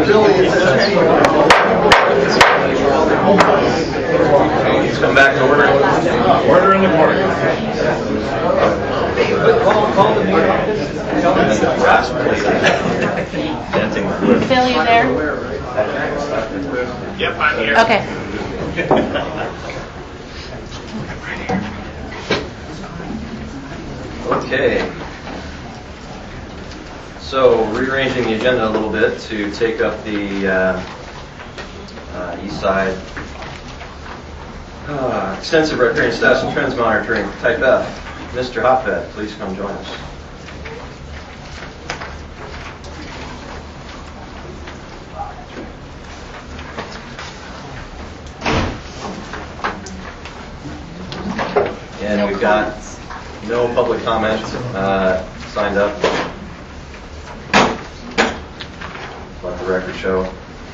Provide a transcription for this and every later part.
Let's come back to order. Order in the morning. Call the meeting. Phil, you there? Yep, I'm here. Okay. Okay. So, rearranging the agenda a little bit to take up the East Side Extensive Recreation Status and Trends Monitoring, Type F. Mr. Hotbed, please come join us. And we've got no public comment signed up. Let the record show.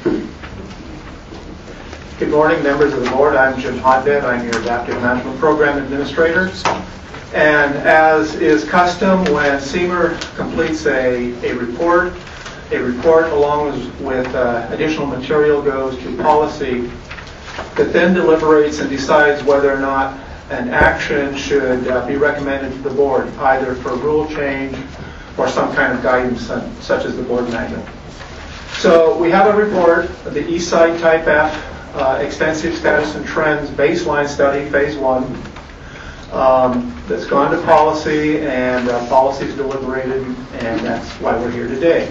Good morning, members of the board. I'm Jim Hotbed. I'm your Adaptive Management Program Administrator. And as is custom, when CEMER completes a report along with additional material goes to policy that then deliberates and decides whether or not an action should be recommended to the board, either for rule change or some kind of guidance such as the board manual. So we have a report, the East Side Type F Extensive Status and Trends Baseline Study, Phase 1, that's gone to policy, and policy is deliberated, and that's why we're here today.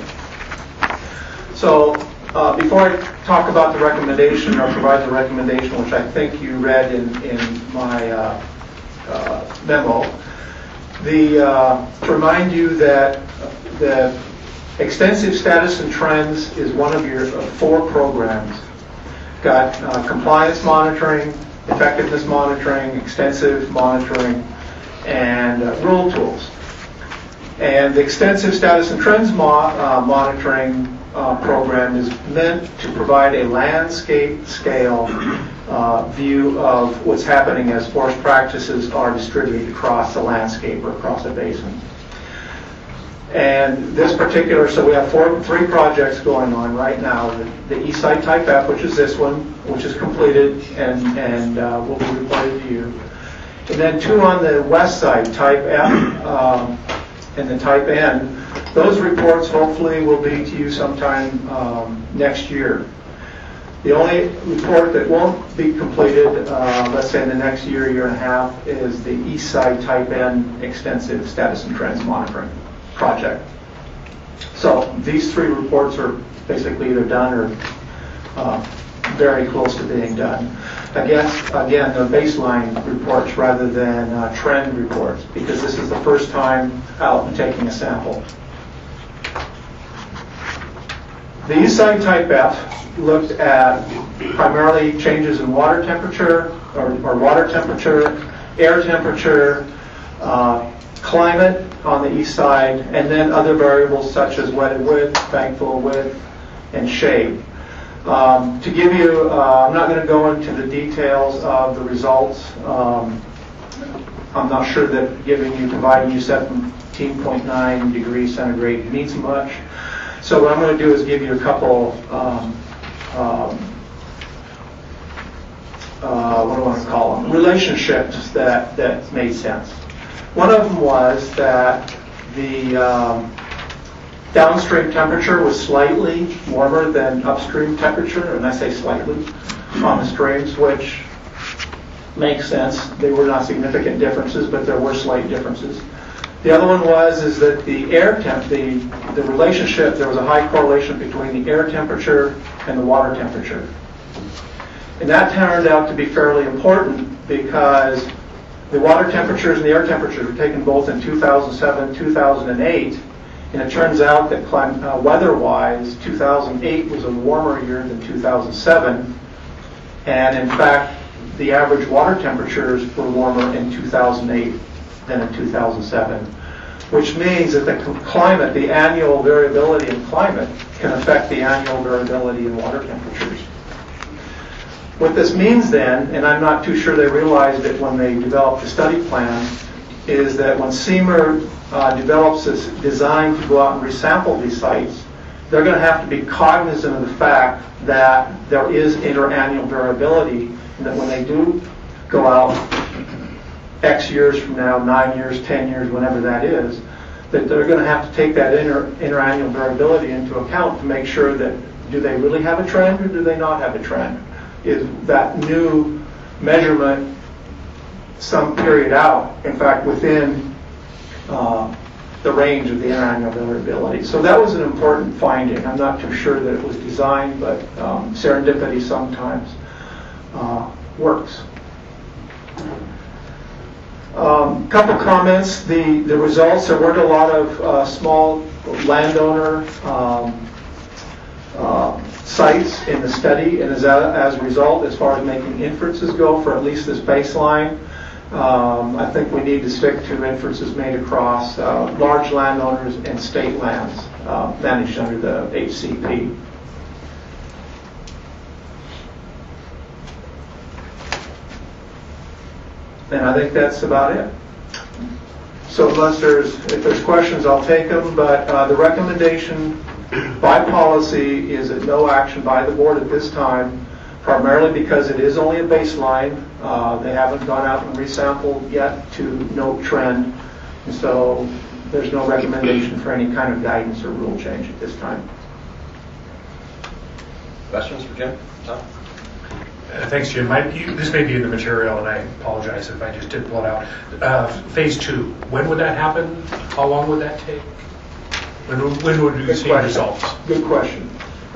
So before I talk about the recommendation or provide the recommendation, which I think you read in my memo, to remind you that the Extensive Status and Trends is one of your 4 programs. Got compliance monitoring, effectiveness monitoring, extensive monitoring, and rule tools. And the Extensive Status and Trends monitoring program is meant to provide a landscape scale view of what's happening as forest practices are distributed across the landscape or across a basin. And this particular, so we have 3 projects going on right now. The East Side Type F, which is this one, which is completed and will be reported to you. And then 2 on the west side, Type F and the Type N. Those reports hopefully will be to you sometime next year. The only report that won't be completed, let's say in the next year, year and a half, is the East Side Type N Extensive Status and Trends Monitoring project. So these 3 reports are basically either done or very close to being done. Again, the baseline reports rather than trend reports, because this is the first time out and taking a sample. The East Side Type F looked at primarily changes in water temperature, or water temperature, air temperature, climate on the east side, and then other variables such as wetted width, bankful width, and shade. To give you, I'm not going to go into the details of the results. I'm not sure that providing you 17.9 degrees centigrade means much. So what I'm going to do is give you a couple, what do I want to call them, relationships that made sense. One of them was that the downstream temperature was slightly warmer than upstream temperature, and I say slightly, on the streams, which makes sense. They were not significant differences, but there were slight differences. The other one is that the air temp, the relationship, there was a high correlation between the air temperature and the water temperature. And that turned out to be fairly important because the water temperatures and the air temperatures were taken both in 2007, 2008, and it turns out that weather-wise, 2008 was a warmer year than 2007, and in fact, the average water temperatures were warmer in 2008 than in 2007, which means that the climate, the annual variability in climate, can affect the annual variability in water temperatures. What this means then, and I'm not too sure they realized it when they developed the study plan, is that when CEMER develops this design to go out and resample these sites, they're going to have to be cognizant of the fact that there is interannual variability, and that when they do go out X years from now, 9 years, 10 years, whenever that is, that they're going to have to take that interannual variability into account to make sure that do they really have a trend or do they not have a trend? Is that new measurement some period out, in fact, within the range of the interannual variability? So that was an important finding. I'm not too sure that it was designed, but serendipity sometimes works. Couple comments. The results, there weren't a lot of small landowner sites in the study, and as a result, as far as making inferences go for at least this baseline, I think we need to stick to inferences made across large landowners and state lands managed under the HCP. And I think that's about it. So if there's questions, I'll take them, but the recommendation by policy is that no action by the board at this time, primarily because it is only a baseline. They haven't gone out and resampled yet to note trend, and so there's no recommendation for any kind of guidance or rule change at this time. Questions for Jim? Tom? Thanks, Jim. This may be in the material, and I apologize if I just didn't pull it out. Phase 2, when would that happen? How long would that take? When would we see results? Good question.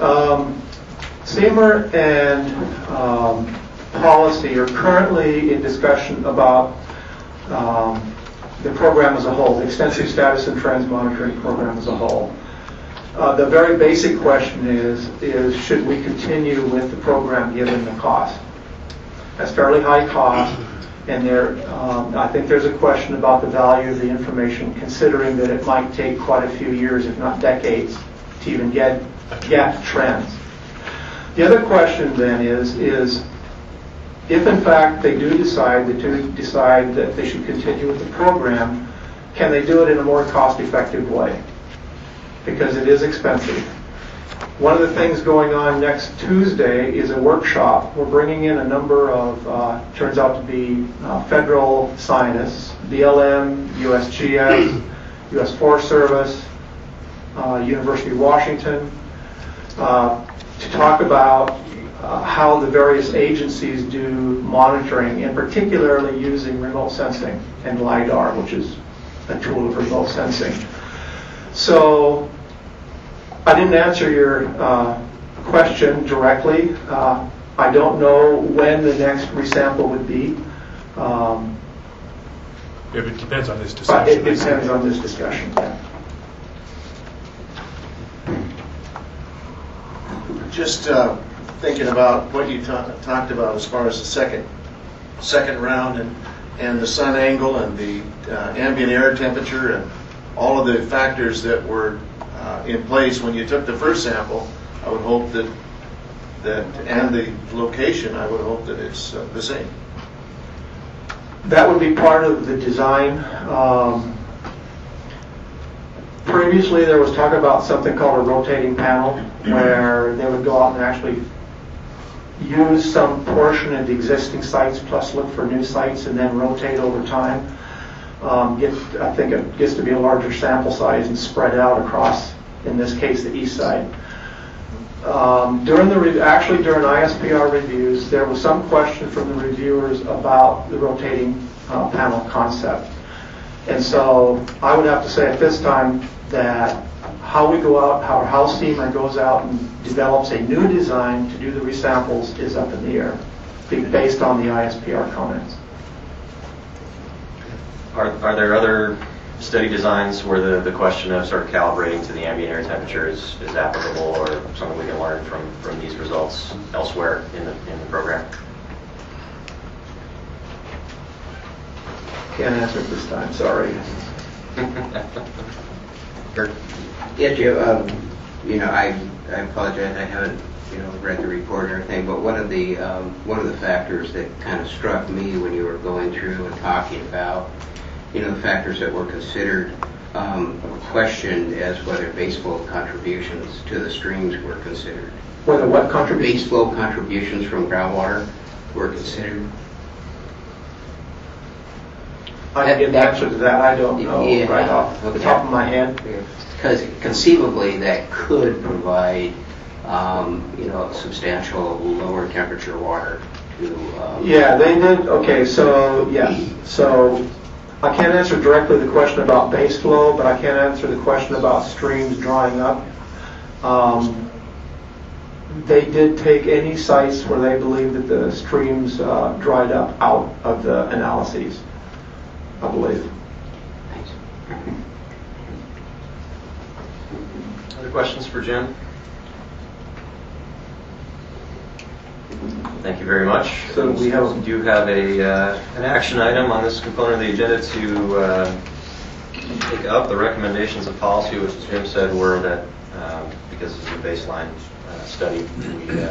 SEMR and policy are currently in discussion about the program as a whole, the extensive status and trends monitoring program as a whole. The very basic question is should we continue with the program given the cost? That's fairly high cost, and I think there's a question about the value of the information, considering that it might take quite a few years, if not decades, to even get trends. The other question then is if in fact they do decide that they should continue with the program, can they do it in a more cost-effective way? Because it is expensive. One of the things going on next Tuesday is a workshop. We're bringing in a number of, turns out to be federal scientists, BLM, USGS, U.S. Forest Service, University of Washington, to talk about how the various agencies do monitoring, and particularly using remote sensing and LiDAR, which is a tool of remote sensing. So I didn't answer your question directly. I don't know when the next resample would be. It depends on this But discussion. it depends on this discussion. Yeah. Just thinking about what you talked about as far as the second round and the sun angle and the ambient air temperature and all of the factors that were in place when you took the first sample, I would hope that and the location, I would hope that it's the same. That would be part of the design. Previously, there was talk about something called a rotating panel, where they would go out and actually use some portion of the existing sites plus look for new sites and then rotate over time. I think it gets to be a larger sample size and spread out across, in this case, the east side. During ISPR reviews, there was some question from the reviewers about the rotating panel concept. And so I would have to say at this time that how we go out, how SEMR goes out and develops a new design to do the resamples is up in the air, based on the ISPR comments. Are there other study designs where the question of sort of calibrating to the ambient air temperature is applicable, or something we can learn from these results elsewhere in the program? Can't answer it this time, sorry. Kurt? Yeah, Joe, I apologize, I haven't, read the report or anything, but one of the factors that kind of struck me when you were going through and talking about, the factors that were considered questioned as whether base flow contributions to the streams were considered. Whether what contribution? Base flow contributions from groundwater were considered. I can get an answer to that. I don't know Yeah. right off the top of my head. Because conceivably that could provide, substantial lower temperature water to. Yeah, they did. Okay, so yes. So I can't answer directly the question about base flow, but I can answer the question about streams drying up. They did take any sites where they believed that the streams dried up out of the analyses, I believe. Thanks. Other questions for Jim? Thank you very much. So we do have an action item on this component of the agenda to take up. The recommendations of policy, which as Jim said were that because it's a baseline study, we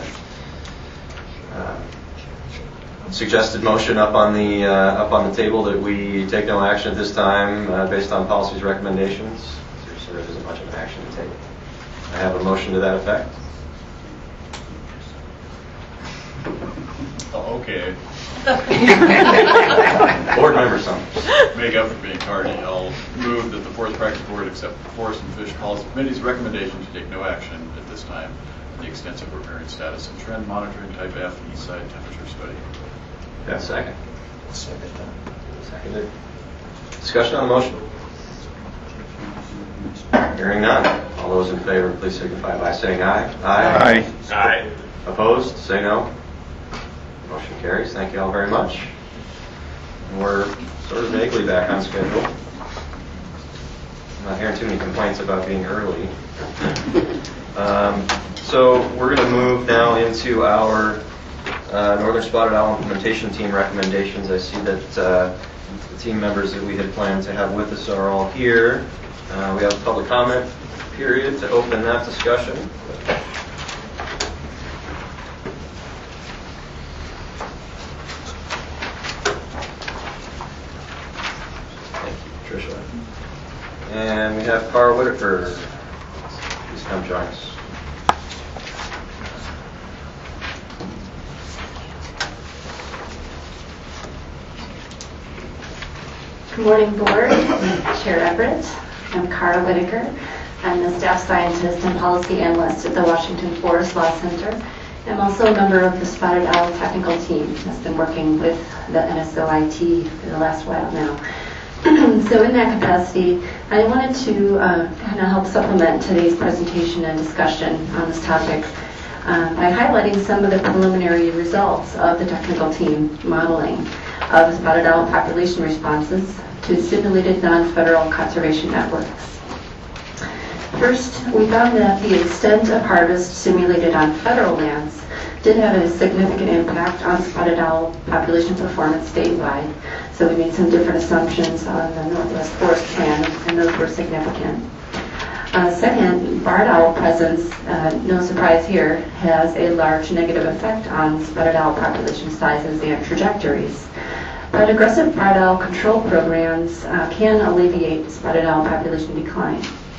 suggested motion up on the table that we take no action at this time based on policy's recommendations. There sort of isn't much of an action to take. I have a motion to that effect. Oh, okay. Board member Summers. Make up for being tardy. I'll move that the Forest Practice Board accept the Forest and Fish Policy Committee's recommendation to take no action at this time in the extensive riparian status and trend monitoring type F east side temperature study. Got a second? Seconded. Discussion on the motion. Hearing none. All those in favor, please signify by saying aye. Aye. Aye. Opposed? Say no. Motion carries. Thank you all very much. And we're sort of vaguely back on schedule. I'm not hearing too many complaints about being early. So we're going to move now into our Northern Spotted Owl Implementation Team recommendations. I see that the team members that we had planned to have with us are all here. We have a public comment period to open that discussion. Thank you, Tricia. And we have Carl Whitaker. Please come join us. Good morning, Board. Chair Everett. I'm Cara Whitaker. I'm the Staff Scientist and Policy Analyst at the Washington Forest Law Center. I'm also a member of the Spotted Owl Technical Team that's been working with the NSOIT for the last while now. So in that capacity, I wanted to kind of help supplement today's presentation and discussion on this topic by highlighting some of the preliminary results of the technical team modeling of spotted owl population responses to simulated non-federal conservation networks. First, we found that the extent of harvest simulated on federal lands did have a significant impact on spotted owl population performance statewide. So we made some different assumptions on the Northwest Forest Plan, and those were significant. Second, barred owl presence, no surprise here, has a large negative effect on spotted owl population sizes and trajectories. But aggressive barred owl control programs can alleviate spotted owl population decline.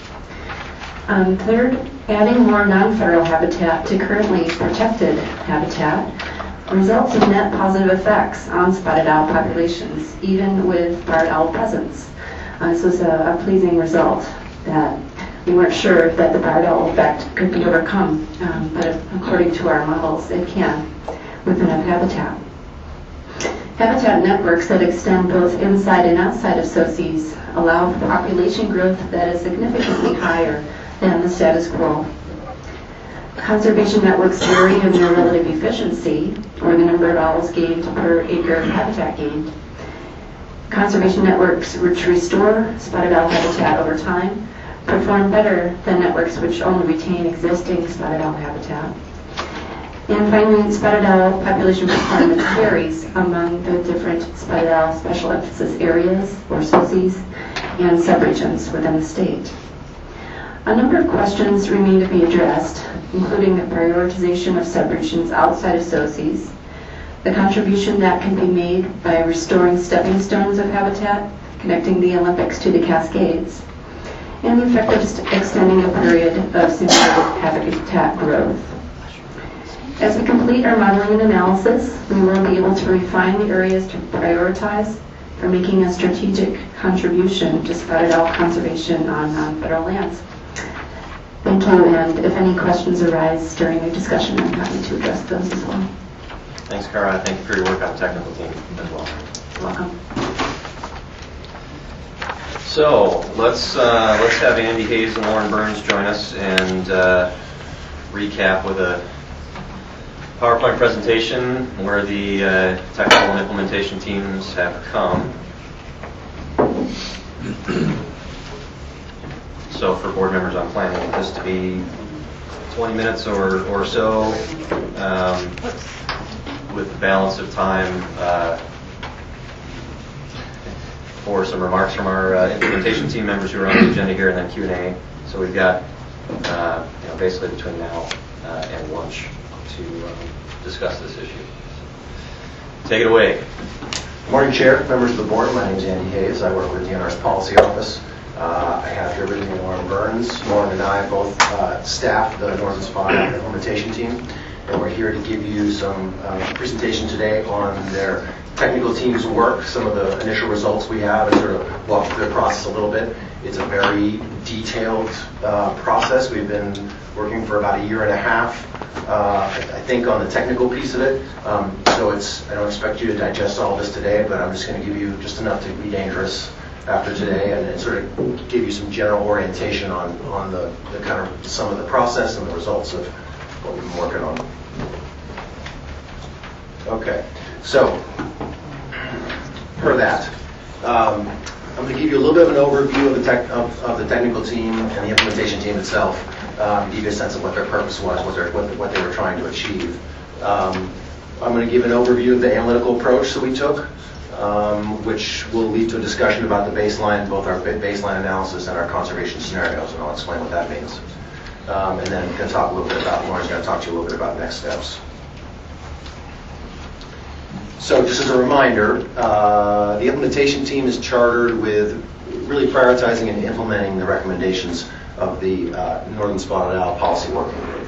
Third, adding more non-federal habitat to currently protected habitat results in net positive effects on spotted owl populations, even with barred owl presence. This was a pleasing result that we weren't sure that the barred owl effect could be overcome, but according to our models, it can with enough habitat. Habitat networks that extend both inside and outside of SOCEs allow for population growth that is significantly higher than the status quo. Conservation networks vary in their relative efficiency, or the number of owls gained per acre of habitat gained. Conservation networks which restore spotted owl habitat over time perform better than networks which only retain existing spotted owl habitat. And finally, spotted owl population performance varies among the different spotted owl special emphasis areas, or SOCEs, and subregions within the state. A number of questions remain to be addressed, including the prioritization of subregions outside of SOCEs, the contribution that can be made by restoring stepping stones of habitat, connecting the Olympics to the Cascades, and the effect of extending a period of significant habitat growth. As we complete our modeling and analysis, we will be able to refine the areas to prioritize for making a strategic contribution to spotted owl conservation on non-federal lands. Thank you, and if any questions arise during the discussion, I'm happy to address those as well. Thanks, Cara. Thank you for your work on the technical team as well. You're welcome. So let's have Andy Hayes and Lauren Burns join us and recap with a PowerPoint presentation where the technical and implementation teams have come. So for board members, I'm planning this to be 20 minutes or so, with the balance of time for some remarks from our implementation team members who are on the agenda here, and then Q&A. So we've got basically between now and lunch to discuss this issue. Take it away. Good morning, Chair, members of the board. My name is Andy Hayes. I work with the NR's Policy Office. I have here with me Lauren Burns. Lauren and I both staff the Northern Spotted Owl implementation team, and we're here to give you some presentation today on their technical team's work, some of the initial results we have, and sort of walk through the process a little bit. It's a very detailed process. We've been working for about a year and a half, I think, on the technical piece of it. So I don't expect you to digest all this today, but I'm just going to give you just enough to be dangerous after today, and sort of give you some general orientation on the kind of some of the process and the results of what we've been working on. Okay, so per that, I'm going to give you a little bit of an overview of the technical team and the implementation team itself, give you a sense of what their purpose was, what they were trying to achieve. I'm going to give an overview of the analytical approach that we took, which will lead to a discussion about the baseline, both our baseline analysis and our conservation scenarios, and I'll explain what that means. And then I'm going to talk a little bit about, Lauren's going to talk to you a little bit about next steps. So just as a reminder, the implementation team is chartered with really prioritizing and implementing the recommendations of the Northern Spotted Owl Policy Working Group.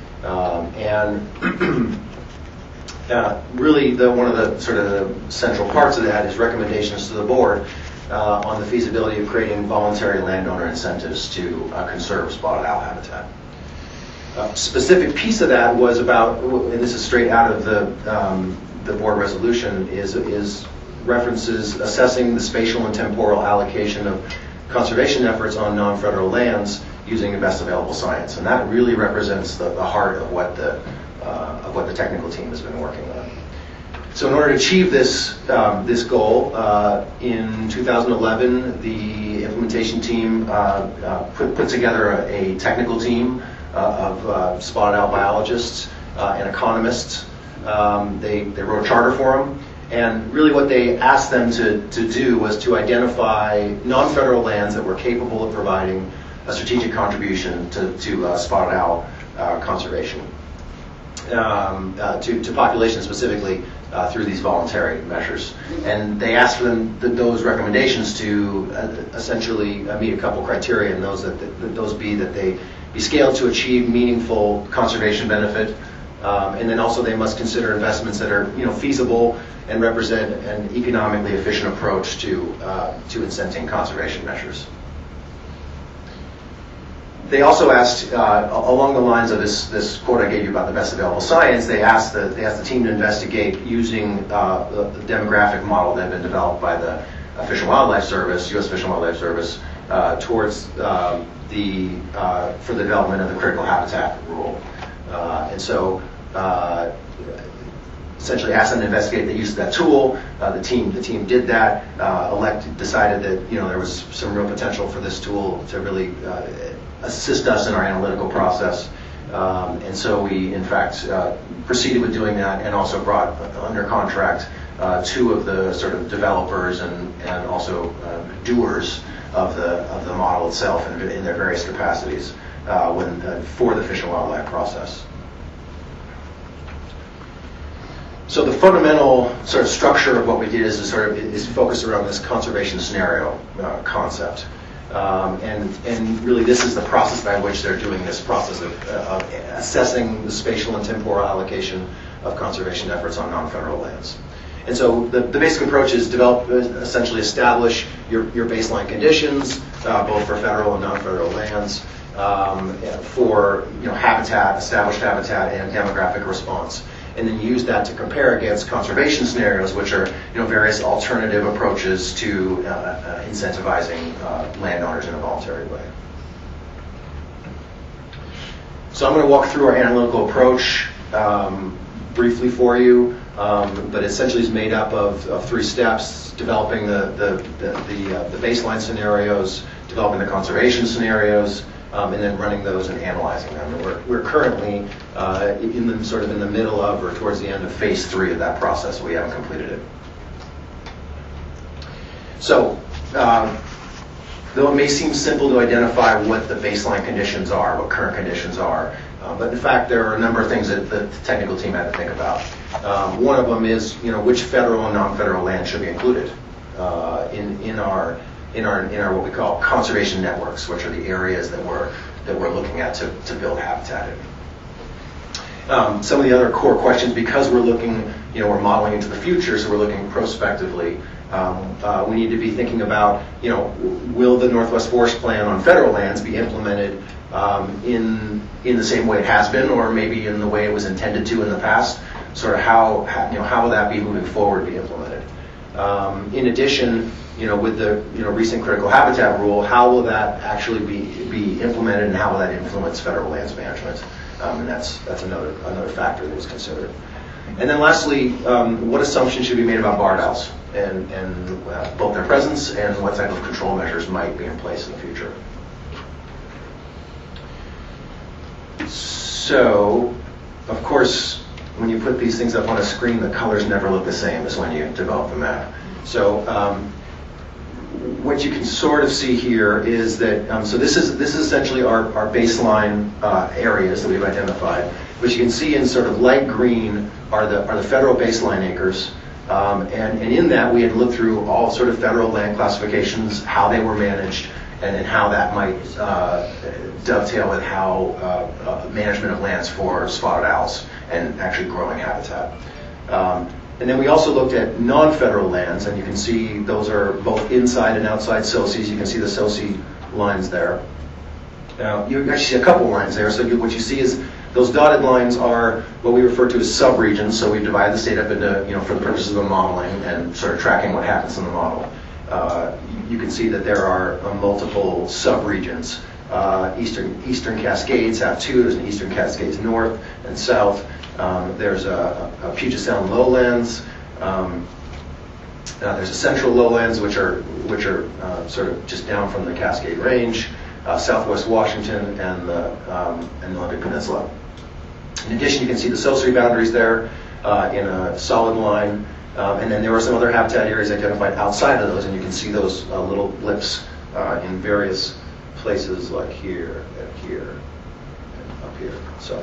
Really, one of the sort of the central parts of that is recommendations to the board on the feasibility of creating voluntary landowner incentives to conserve spotted owl habitat. A specific piece of that was about, and this is straight out of the board resolution, is references assessing the spatial and temporal allocation of conservation efforts on non-federal lands using the best available science, and that really represents the heart of what the technical team has been working on. So in order to achieve this goal, in 2011, the implementation team put together a technical team of spotted owl biologists and economists. They wrote a charter for them, and really what they asked them to do was to identify non-federal lands that were capable of providing a strategic contribution to spotted owl conservation, to population specifically through these voluntary measures. And they asked for them those recommendations to essentially meet a couple criteria, and those be that they be scaled to achieve meaningful conservation benefit. And then also they must consider investments that are feasible and represent an economically efficient approach to incenting conservation measures. They also asked, along the lines of this quote I gave you about the best available science, they asked the team to investigate using the demographic model that had been developed by the Fish and Wildlife Service, U.S. Fish and Wildlife Service, towards for the development of the critical habitat rule. And so essentially asked them to investigate the use of that tool. The team did that. Decided that there was some real potential for this tool to really assist us in our analytical process. And so we, in fact, proceeded with doing that, and also brought under contract two of the sort of developers and also doers of the model itself in their various capacities for the Fish and Wildlife process. So the fundamental sort of structure of what we did is focused around this conservation scenario concept. And really this is the process by which they're doing this process of assessing the spatial and temporal allocation of conservation efforts on non-federal lands. And so the basic approach is essentially establish your baseline conditions, both for federal and non-federal lands, for habitat, established habitat, and demographic response. And then use that to compare against conservation scenarios, which are various alternative approaches to incentivizing landowners in a voluntary way. So I'm going to walk through our analytical approach briefly for you, but essentially is made up of 3 steps: developing the baseline scenarios, developing the conservation scenarios, and then running those and analyzing them. And we're currently in the middle of or towards the end of phase 3 of that process. We haven't completed it. So, though it may seem simple to identify what the baseline conditions are, what current conditions are, but in fact there are a number of things that the technical team had to think about. One of them is, which federal and non-federal land should be included in our what we call conservation networks, which are the areas that we're looking at to build habitat in. Some of the other core questions, because we're looking, we're modeling into the future, so we're looking prospectively. We need to be thinking about, will the Northwest Forest Plan on federal lands be implemented in the same way it has been, or maybe in the way it was intended to in the past? Sort of how will that be moving forward, be implemented? In addition, with the recent critical habitat rule, how will that actually be implemented, and how will that influence federal lands management? And that's another factor that was considered. And then lastly, what assumptions should be made about barred owls and both their presence and what type of control measures might be in place in the future. So, of course, when you put these things up on a screen, the colors never look the same as when you develop the map. So what you can sort of see here is that, so this is essentially our baseline areas that we've identified. But you can see in sort of light green are the federal baseline acres. And in that we had looked through all sort of federal land classifications, how they were managed, and then how that might dovetail with how management of lands for spotted owls and actually growing habitat. And then we also looked at non-federal lands, and you can see those are both inside and outside SOCs. You can see the SOC lines there. Now, you actually see a couple lines there. So what you see is those dotted lines are what we refer to as subregions. So we divide the state up into, for the purposes of modeling and sort of tracking what happens in the model. You can see that there are multiple subregions. Eastern Cascades have 2. There's an Eastern Cascades North and South. There's a Puget Sound lowlands. There's a Central lowlands, which are sort of just down from the Cascade Range, Southwest Washington, and the Olympic Peninsula. In addition, you can see the SOCRI boundaries there in a solid line. And then there were some other habitat areas identified outside of those, and you can see those little blips in various places like here and here and up here. So,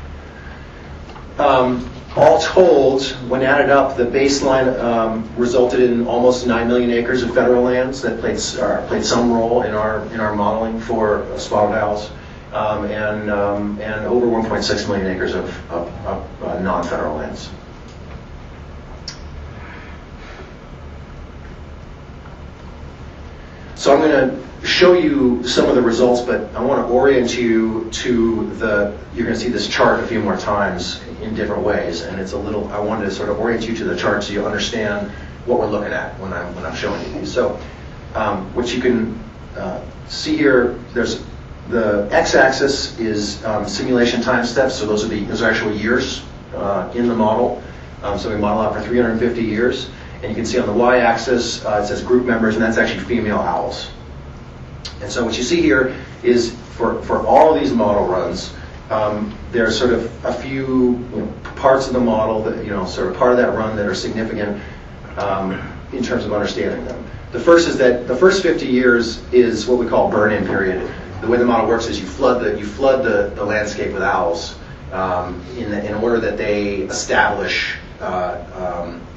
all told, when added up, the baseline resulted in almost 9 million acres of federal lands that played some role in our modeling for spotted owls, and over 1.6 million acres of non-federal lands. So I'm going to show you some of the results, but I want to orient you to you're going to see this chart a few more times in different ways, and I wanted to sort of orient you to the chart so you understand what we're looking at when I'm showing you these. So what you can see here, there's the x-axis is simulation time steps, so those are actual years in the model. So we model out for 350 years. And you can see on the y-axis, it says group members, and that's actually female owls. And so what you see here is for all of these model runs, there's sort of a few parts of the model that, sort of part of that run that are significant in terms of understanding them. The first is that the first 50 years is what we call burn-in period. The way the model works is you flood the landscape with owls in order that they establish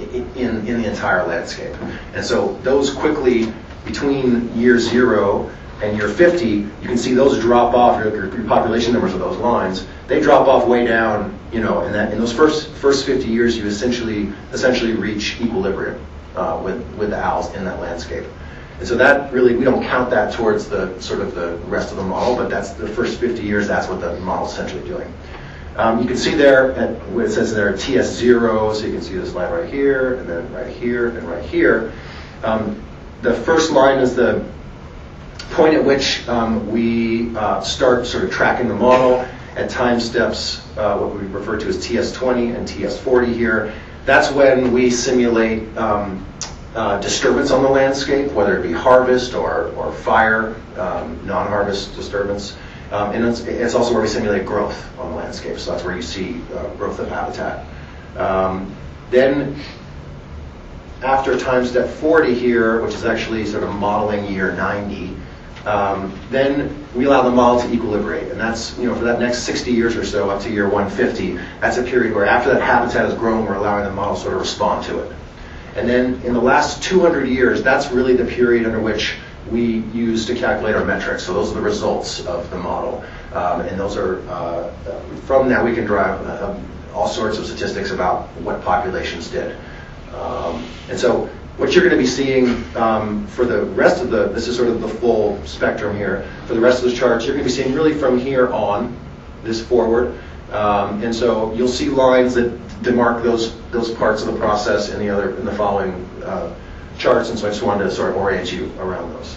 in the entire landscape. And so those quickly, between year 0 and year 50, you can see those drop off, your population numbers of those lines, they drop off way down, you know, and that in those first 50 years, you essentially reach equilibrium with the owls in that landscape. And so that really, we don't count that towards the sort of the rest of the model, but that's the first 50 years, that's what the model's essentially doing. You can see there, where it says there TS0, so you can see this line right here, and then right here, and right here. The first line is the point at which we start sort of tracking the model at time steps, what we refer to as TS20 and TS40 here. That's when we simulate disturbance on the landscape, whether it be harvest or fire, non-harvest disturbance. And it's also where we simulate growth on the landscape, so that's where you see growth of habitat. Then after time step 40 here, which is actually sort of modeling year 90, then we allow the model to equilibrate, and that's, you know, for that next 60 years or so up to year 150, that's a period where after that habitat has grown, we're allowing the model to sort of respond to it. And then in the last 200 years, that's really the period under which we use to calculate our metrics. So those are the results of the model, and those are from that we can derive all sorts of statistics about what populations did. And so what you're going to be seeing for the rest of this is sort of the full spectrum here. For the rest of the charts, you're going to be seeing really from here on, this forward. And so you'll see lines that demark those parts of the process in the following charts. And so I just wanted to sort of orient you around those.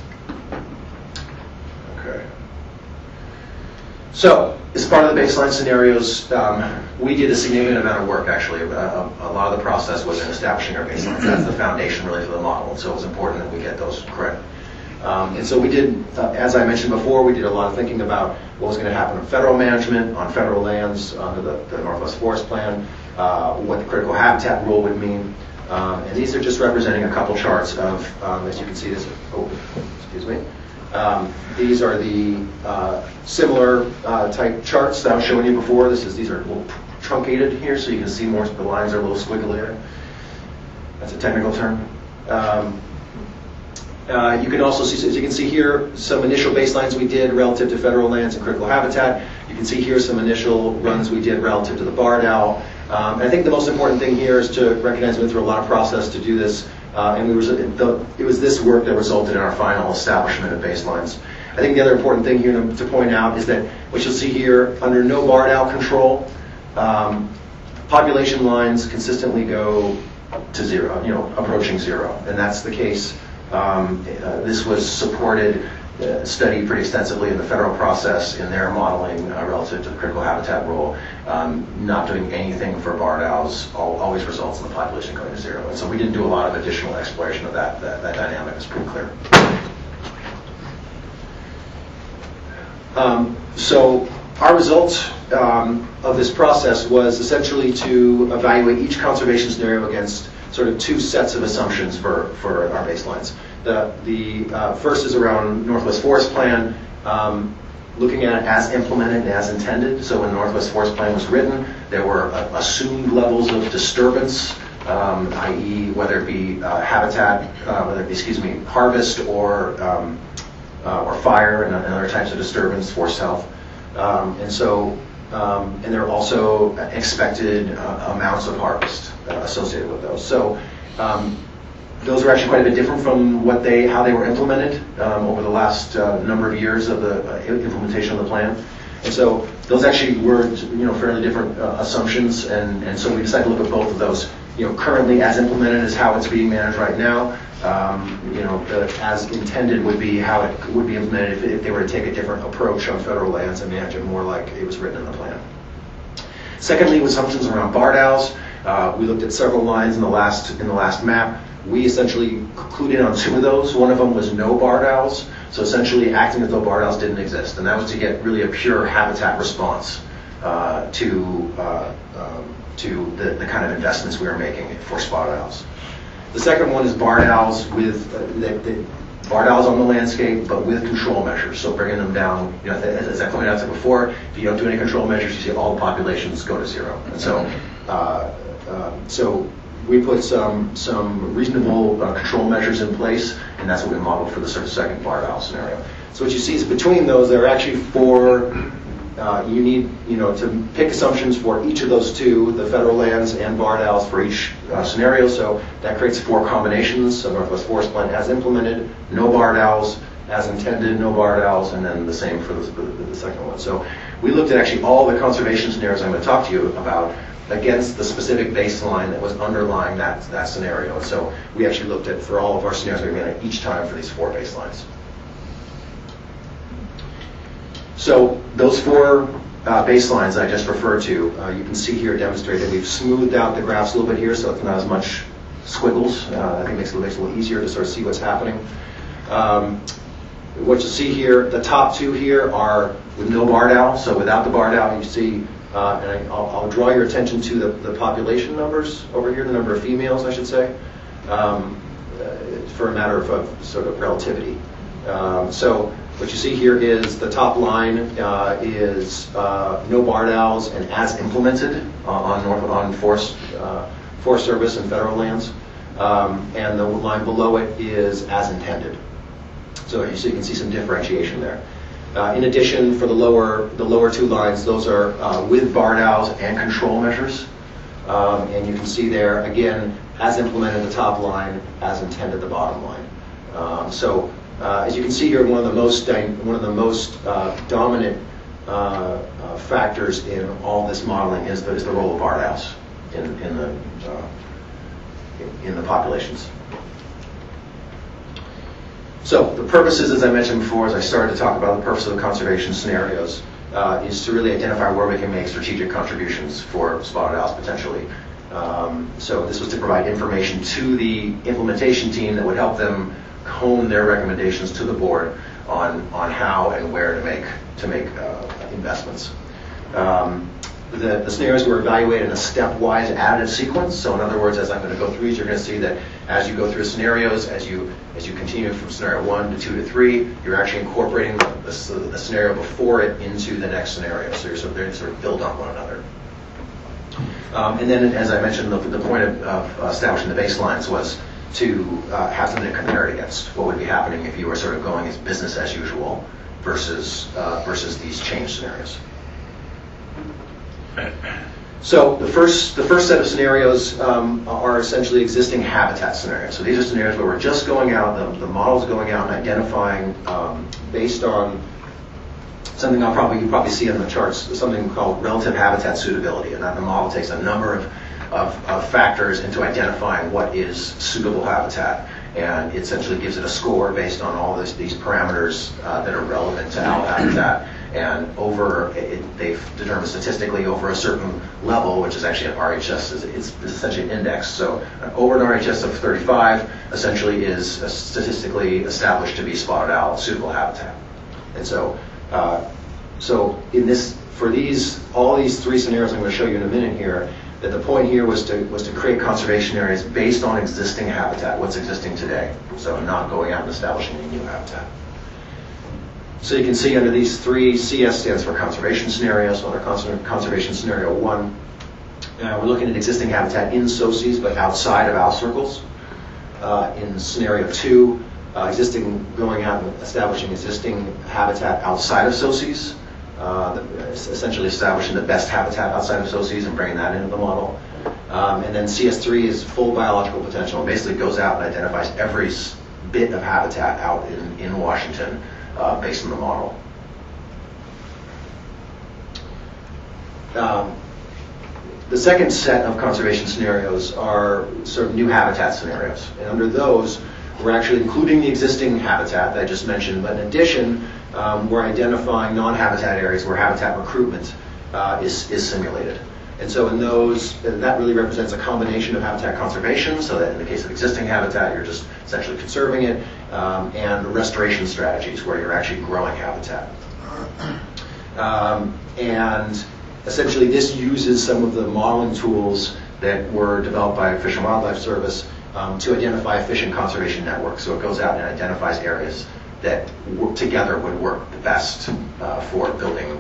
Okay. So as part of the baseline scenarios, we did a significant amount of work, actually. A lot of the process was in establishing our baselines. That's the foundation, really, for the model. And so it was important that we get those correct. And so we did, as I mentioned before, we did a lot of thinking about what was going to happen in federal management, on federal lands, under the Northwest Forest Plan, what the critical habitat rule would mean. And these are just representing a couple charts of, as you can see, this. Oh, excuse me. These are the similar type charts that I was showing you before. These are a little truncated here, so you can see more. The lines are a little squigglier. That's a technical term. You can also see, as you can see here, some initial baselines we did relative to federal lands and critical habitat. You can see here some initial runs we did relative to the barred owl. I think the most important thing here is to recognize we went through a lot of process to do this, and it was this work that resulted in our final establishment of baselines. I think the other important thing here to point out is that what you'll see here, under no barred owl control, population lines consistently go to zero, approaching zero, and that's the case. This was supported, studied pretty extensively in the federal process in their modeling relative to the critical habitat rule. Not doing anything for barred owls always results in the population going to zero. And so we didn't do a lot of additional exploration of that dynamic. It's pretty clear. So our result of this process was essentially to evaluate each conservation scenario against sort of two sets of assumptions for our baselines. The first is around Northwest Forest Plan, looking at it as implemented and as intended. So when the Northwest Forest Plan was written, there were assumed levels of disturbance, i.e. whether it be habitat, harvest or fire and other types of disturbance, forest health. And there are also expected amounts of harvest associated with those. So those are actually quite a bit different from how they were implemented over the last number of years of the implementation of the plan. And so those actually were fairly different assumptions, and so we decided to look at both of those. Currently as implemented is how it's being managed right now. As intended would be how it would be implemented if they were to take a different approach on federal lands and manage it more like it was written in the plan. Secondly, with assumptions around barred owls, we looked at several lines in the last map. We essentially concluded on two of those. One of them was no barred owls, so essentially acting as though barred owls didn't exist, and that was to get really a pure habitat response to the kind of investments we were making for spotted owls. The second one is barred owls with barred owls on the landscape, but with control measures. So bringing them down, as I pointed out before, if you don't do any control measures, you see all the populations go to zero. And so we put some reasonable control measures in place, and that's what we modeled for the sort of second barred owl scenario. So what you see is between those, there are actually four, you need, to pick assumptions for each of those two, the federal lands and barred owls for each scenario. So that creates four combinations. So Northwest Forest Plan as implemented, no barred owls, as intended, no barred owls, and then the same for the second one. So we looked at actually all the conservation scenarios I'm going to talk to you about against the specific baseline that was underlying that scenario. And so we actually looked at, for all of our scenarios, we ran at each time for these four baselines. So those four baselines I just referred to, you can see here demonstrated. We've smoothed out the graphs a little bit here, so it's not as much squiggles. I think it makes it a little easier to sort of see what's happening. What you see here, the top two here are with no barred owl. So without the barred owl, you see, and I'll draw your attention to the population numbers over here, the number of females, I should say, for a matter of sort of relativity. So what you see here is the top line is no barred owls and as implemented on Forest Service and federal lands, and the line below it is as intended. So you can see some differentiation there. In addition, for the lower two lines, those are with barred owls and control measures, and you can see there again as implemented the top line, as intended the bottom line. So as you can see here, one of the most dominant factors in all this modeling is the role of barred owls in the populations. So the purposes, as I mentioned before, as I started to talk about the purpose of the conservation scenarios, is to really identify where we can make strategic contributions for spotted owls potentially. So this was to provide information to the implementation team that would help them hone their recommendations to the board on how and where to make investments. The scenarios were evaluated in a stepwise additive sequence. So in other words, as I'm going to go through these, you're going to see that as you go through scenarios, as you continue from scenario 1 to 2 to 3, you're actually incorporating the scenario before it into the next scenario. So you're sort of build on one another. And then, as I mentioned, the point of establishing the baselines was to have something to compare it against. What would be happening if you were sort of going as business as usual versus these change scenarios. So the first set of scenarios are essentially existing habitat scenarios. So these are scenarios where we're just going out, the model's going out and identifying based on something you probably see on the charts, something called relative habitat suitability, and that the model takes a number of factors into identifying what is suitable habitat, and it essentially gives it a score based on all these parameters that are relevant to owl habitat. And they've determined statistically over a certain level, which is actually an RHS, it's essentially an index. So over an RHS of 35 essentially is statistically established to be spotted owl suitable habitat. And so, all these three scenarios I'm going to show you in a minute here, that the point here was to create conservation areas based on existing habitat, what's existing today. So not going out and establishing any new habitat. So you can see under these three, CS stands for conservation scenarios. So under conservation scenario 1, we're looking at existing habitat in SOCEs but outside of owl circles. In scenario 2, going out and establishing existing habitat outside of SOCEs, essentially establishing the best habitat outside of SOCEs and bringing that into the model. And then CS3 is full biological potential, and basically goes out and identifies every bit of habitat out in Washington based on the model. The second set of conservation scenarios are sort of new habitat scenarios. And under those, we're actually including the existing habitat that I just mentioned, but in addition, we're identifying non-habitat areas where habitat recruitment is simulated. And so in those, that really represents a combination of habitat conservation, so that in the case of existing habitat, you're just essentially conserving it, and restoration strategies where you're actually growing habitat. And essentially this uses some of the modeling tools that were developed by Fish and Wildlife Service to identify efficient conservation networks. So it goes out and identifies areas that together would work the best for building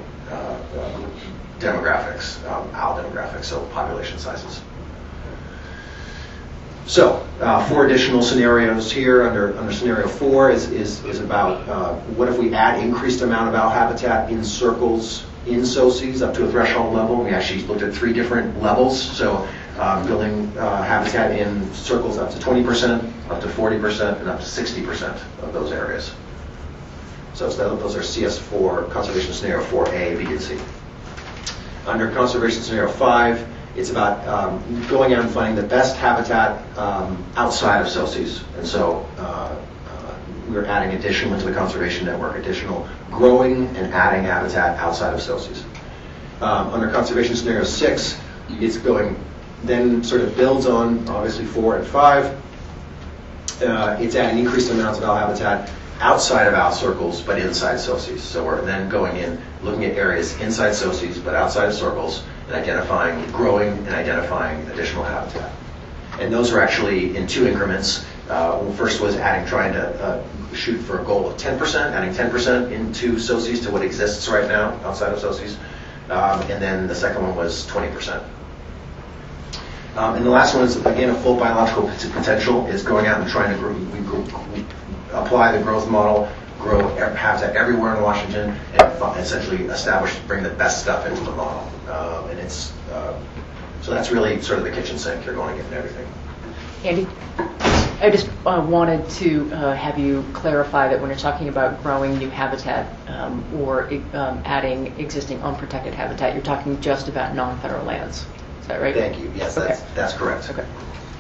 demographics, owl demographics, so population sizes. So, 4 additional scenarios here. Under scenario 4 is about what if we add increased amount of owl habitat in circles in SOCES up to a threshold level. We actually looked at 3 different levels. So, building habitat in circles up to 20%, up to 40%, and up to 60% of those areas. So those are CS4, Conservation Scenario 4A, B, and C. Under Conservation Scenario 5, it's about going out and finding the best habitat outside of SOCES. And so we're adding additional into the conservation network, additional growing and adding habitat outside of SOCES. Under Conservation Scenario 6, it's going, then sort of builds on, obviously, 4 and 5. It's adding increased amounts of owl habitat outside of owl circles, but inside SOCES. So we're then going in, looking at areas inside SOCES, but outside of circles, and identifying, growing and identifying additional habitat. And those are actually in 2 increments. First was trying to shoot for a goal of 10%, adding 10% into SOCES to what exists right now outside of SOCES. And then the second one was 20%. And the last one is, again, a full biological potential, is going out and trying to apply the growth model, grow habitat everywhere in Washington, and essentially bring the best stuff into the model. And it's so that's really sort of the kitchen sink. You're going to get everything. Andy, I just wanted to have you clarify that when you're talking about growing new habitat or adding existing unprotected habitat, you're talking just about non-federal lands. Is that right? Thank you. Yes, okay. That's correct. Okay.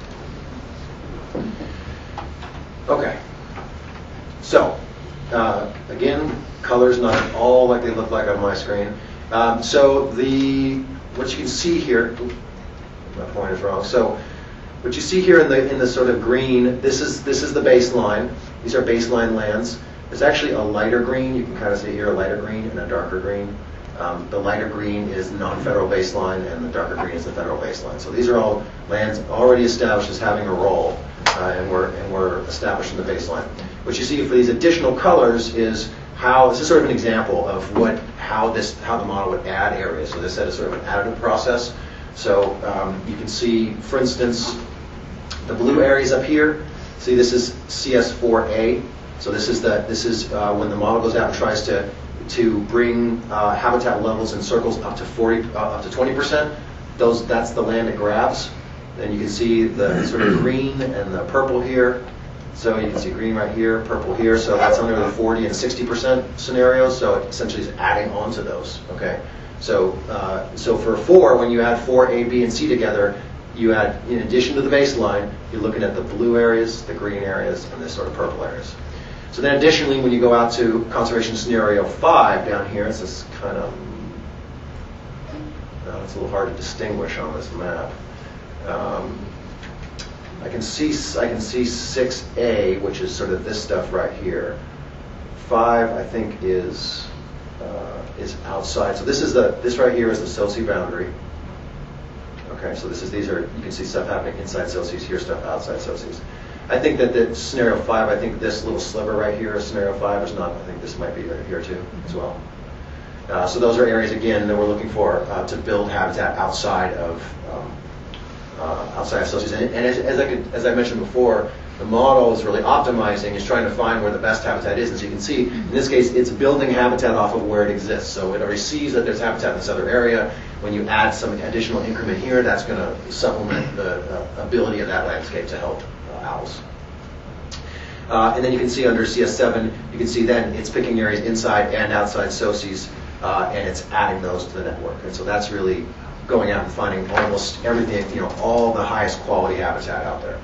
Okay. So, again, colors not all like they look like on my screen. So what you can see here, my point is wrong. So what you see here in the sort of green, this is the baseline. These are baseline lands. There's actually a lighter green. You can kind of see here a lighter green and a darker green. The lighter green is non-federal baseline, and the darker green is the federal baseline. So these are all lands already established as having a role, and we're established in the baseline. What you see for these additional colors is this is sort of an example of how the model would add areas. So this is sort of an additive process. So you can see, for instance, the blue areas up here. See, this is CS4A. So this is when the model goes out and tries to bring habitat levels in circles up to 20%. That's the land it grabs. Then you can see the sort of green and the purple here. So you can see green right here, purple here. So that's under the 40 and 60% scenarios. So it essentially is adding on to those. Okay. So for 4, when you add 4, A, B, and C together, you add, in addition to the baseline, you're looking at the blue areas, the green areas, and the sort of purple areas. So then additionally, when you go out to Conservation Scenario 5 down here, it's this kind of, it's a little hard to distinguish on this map. I can see 6A, which is sort of this stuff right here. 5, I think, is outside. So this right here is the SOCE boundary. Okay, so you can see stuff happening inside SOCES, here stuff outside SOCES. I think that the Scenario 5, I think this little sliver right here is Scenario 5. Is not. I think this might be right here too as well. So those are areas, again, that we're looking for to build habitat outside of SOCES. And as I mentioned before, the model is really optimizing, is trying to find where the best habitat is. And so you can see, in this case, it's building habitat off of where it exists. So it already sees that there's habitat in this other area. When you add some additional increment here, that's going to supplement the ability of that landscape to help owls. And then you can see under CS7, you can see then it's picking areas inside and outside SOCES, and it's adding those to the network. And so that's really going out and finding almost everything, all the highest quality habitat out there.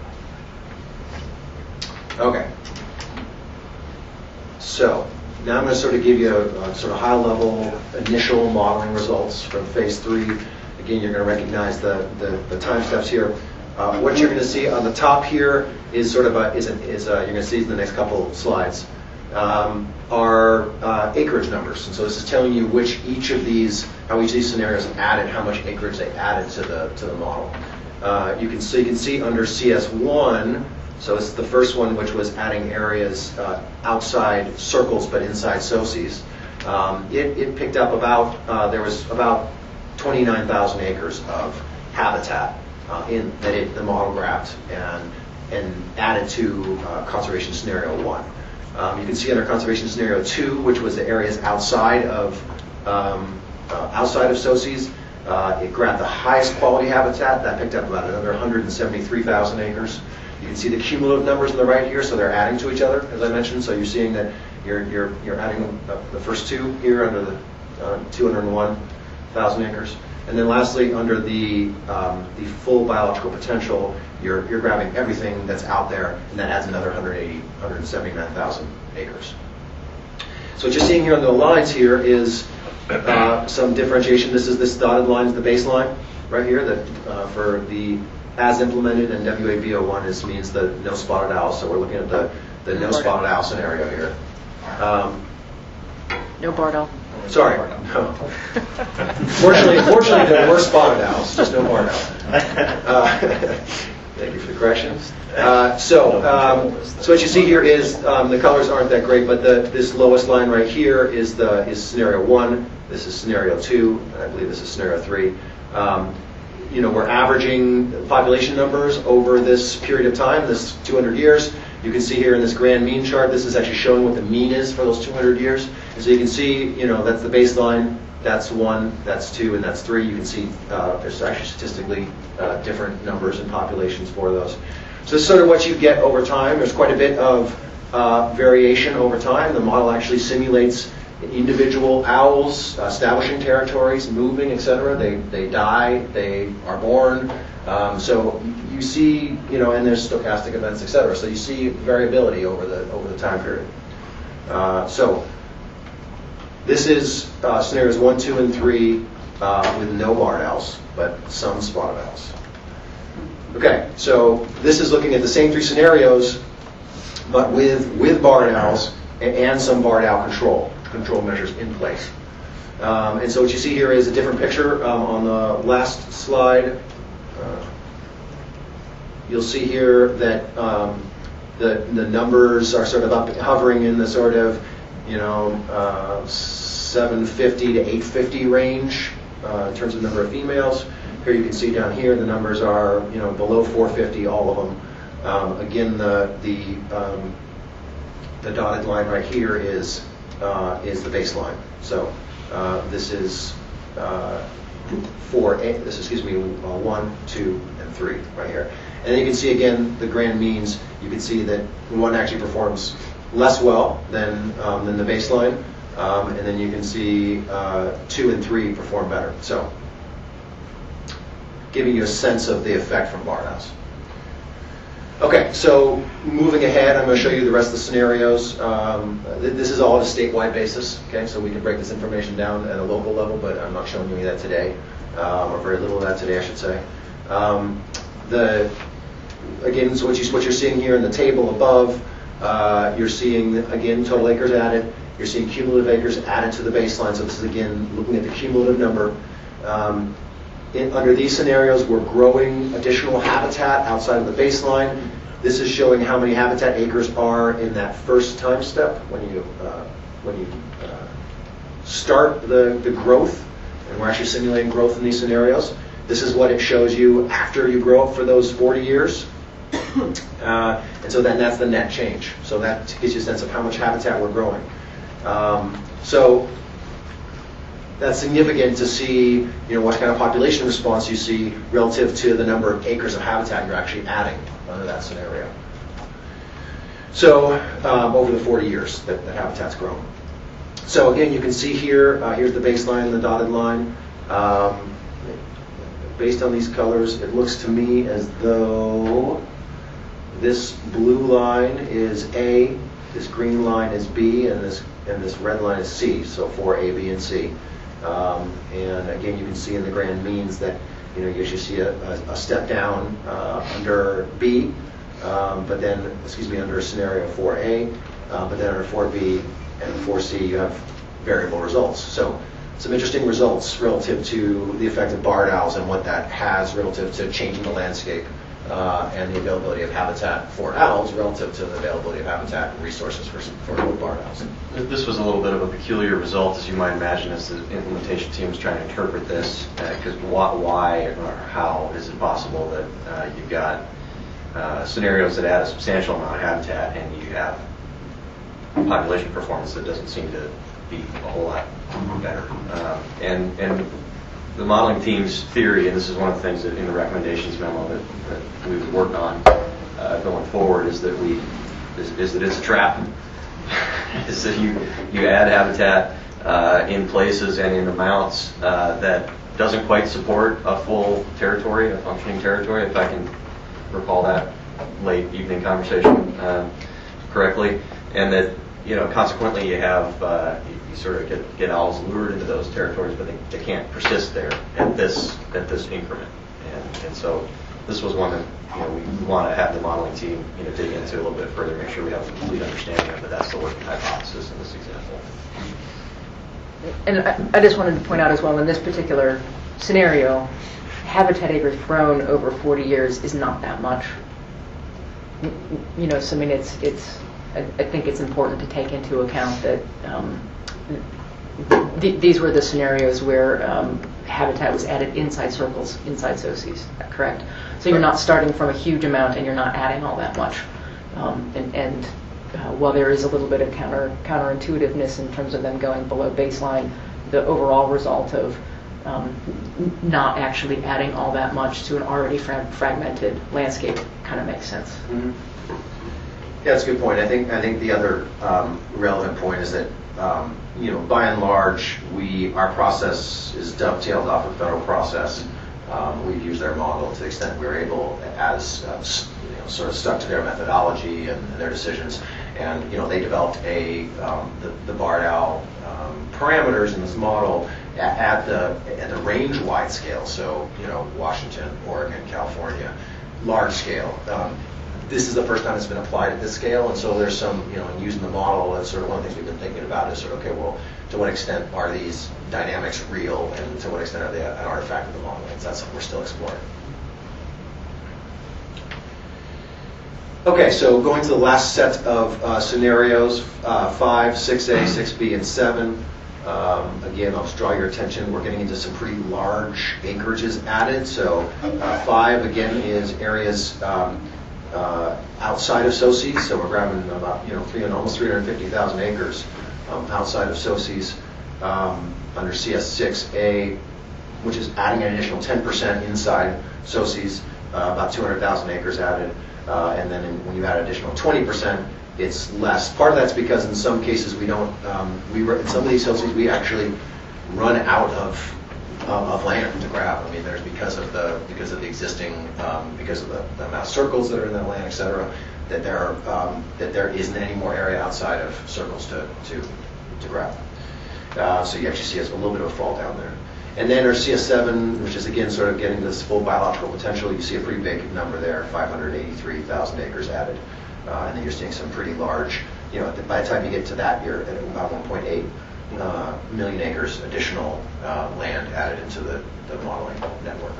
Okay. So now I'm going to sort of give you a sort of high-level initial modeling results from Phase 3. Again, you're going to recognize the time steps here. What you're going to see on the top here is sort of you're going to see in the next couple of slides are acreage numbers. And so this is telling you how each of these scenarios added, how much acreage they added to the model. You can see under CS1. So this is the first one, which was adding areas outside circles but inside SOCES. It picked up there was about 29,000 acres of habitat the model grabbed and added to conservation scenario 1. You can see under conservation scenario 2, which was the areas outside of SOCES, it grabbed the highest quality habitat. That picked up about another 173,000 acres. You can see the cumulative numbers on the right here, so they're adding to each other, as I mentioned. So you're seeing that you're adding the first two here under the 201,000 acres. And then lastly, under the full biological potential, you're grabbing everything that's out there, and that adds another 179,000 acres. So what you're seeing here on the lines here is some differentiation. This dotted line is the baseline right here that for the as implemented, and WAB01 means the no spotted owl. So we're looking at the no spotted owl scenario here. No barred owl. Sorry. No. Fortunately, there were spotted owls, just no barred owl. Thank you for the correction. So what you see here is the colors aren't that great, but this lowest line right here is scenario 1. This is scenario 2, and I believe this is scenario 3. We're averaging population numbers over this period of time, this 200 years. You can see here in this grand mean chart, this is actually showing what the mean is for those 200 years. And so you can see, that's the baseline, that's 1, that's 2, and that's 3. You can see there's actually statistically different numbers and populations for those. So this is sort of what you get over time. There's quite a bit of variation over time. The model actually simulates individual owls establishing territories, moving, etc. They die, they are born. So you see, and there's stochastic events, etc. So you see variability over the time period. So this is scenarios 1, 2, and 3 with no barred owls, but some spotted owls. Okay, so this is looking at the same 3 scenarios, but with barred owls and some barred owl control measures in place. And so what you see here is a different picture. On the last slide, you'll see here that the numbers are sort of hovering in the sort of 750 to 850 range in terms of number of females. Here you can see down here the numbers are below 450, all of them. Again, the dotted line right here is the baseline. So this is 1, 2, and 3 right here. And then you can see again the grand means. You can see that 1 actually performs less well than the baseline, and then you can see 2 and 3 perform better. So giving you a sense of the effect from barred owls. Okay, so moving ahead, I'm going to show you the rest of the scenarios. This is all at a statewide basis, okay, so we can break this information down at a local level, but I'm not showing you any of that today, or very little of that today, I should say. Again, so what you're seeing here in the table above, you're seeing, again, total acres added. You're seeing cumulative acres added to the baseline, so this is, again, looking at the cumulative number. Under these scenarios, we're growing additional habitat outside of the baseline. This is showing how many habitat acres are in that first time step when you start the growth, and we're actually simulating growth in these scenarios. This is what it shows you after you grow up for those 40 years. And so then that's the net change. So that gives you a sense of how much habitat we're growing. So that's significant to see, what kind of population response you see relative to the number of acres of habitat you're actually adding under that scenario. So over the 40 years that habitat's grown. So again, you can see here, here's the baseline, the dotted line. Based on these colors, it looks to me as though this blue line is A, this green line is B, and this red line is C. So for A, B, and C. And again, you can see in the grand means that you usually see a step down under B, but then, under scenario 4A, but then under 4B and 4C you have variable results. So some interesting results relative to the effect of barred owls and what that has relative to changing the landscape and the availability of habitat for owls relative to the availability of habitat and resources for barred owls. This was a little bit of a peculiar result, as you might imagine, as the implementation team was trying to interpret this, because why or how is it possible that you've got scenarios that add a substantial amount of habitat and you have population performance that doesn't seem to be a whole lot better. And the modeling team's theory, and this is one of the things that in the recommendations memo that we would work on going forward, is that it's a trap. Is that you add habitat in places and in amounts that doesn't quite support a full territory, a functioning territory, if I can recall that late evening conversation correctly, and that consequently you have you sort of get owls lured into those territories, but they can't persist there at this increment, and so this was one that we want to have the modeling team dig into a little bit further, make sure we have a complete understanding of, but that's the working hypothesis in this example. And I just wanted to point out as well, in this particular scenario, habitat acres grown over 40 years is not that much. So I mean, I think it's important to take into account that these were the scenarios where habitat was added inside circles, inside SOCs, correct? So you're not starting from a huge amount and you're not adding all that much. While there is a little bit of counterintuitiveness in terms of them going below baseline, the overall result of not actually adding all that much to an already fragmented landscape kind of makes sense. Mm-hmm. Yeah, that's a good point. I think the other relevant point is that by and large, our process is dovetailed off of federal process. We've used their model to the extent we were able, as sort of stuck to their methodology and their decisions. And they developed the barred owl parameters in this model at the range-wide scale. So Washington, Oregon, California, large scale. This is the first time it's been applied at this scale, and so there's some, in using the model, that's sort of one of the things we've been thinking about is sort of, okay, well, to what extent are these dynamics real, and to what extent are they an artifact of the model? So that's something we're still exploring. Okay, so going to the last set of scenarios, 5, 6A, 6B, and 7. Again, I'll just draw your attention. We're getting into some pretty large acreages added. So 5, again, is areas outside of SOCs, so we're grabbing about almost 350,000 acres outside of SOCs under CS6A, which is adding an additional 10% inside SOCs, about 200,000 acres added, and then when you add an additional 20%, it's less. Part of that's because in some cases we don't. In some of these SOCs we actually run out of land to grab. I mean, there's because of the existing because of the amount of circles that are in that land, et cetera, that there isn't any more area outside of circles to grab. So you actually see a little bit of a fall down there. And then our CS7, which is again sort of getting this full biological potential, you see a pretty big number there, 583,000 acres added, and then you're seeing some pretty large. By the time you get to that, you're at about 1.8 million acres additional land added into the modeling network.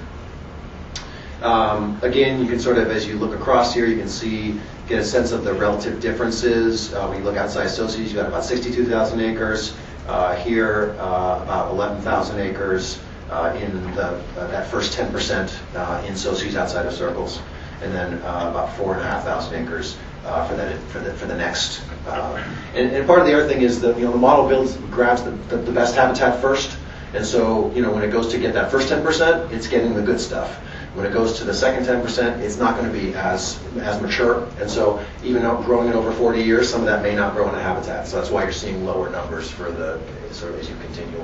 Again, you can sort of, as you look across here, you can get a sense of the relative differences. When you look outside SOCs, you've got about 62,000 acres. Here, about 11,000 acres in that first 10% in SOCs outside of circles, and then about 4,500 acres for the next. And part of the other thing is that the model grabs the best habitat first, and so when it goes to get that first 10%, it's getting the good stuff. When it goes to the second 10%, it's not going to be as mature, and so even though growing it over 40 years, some of that may not grow in a habitat. So that's why you're seeing lower numbers for the sort of as you continue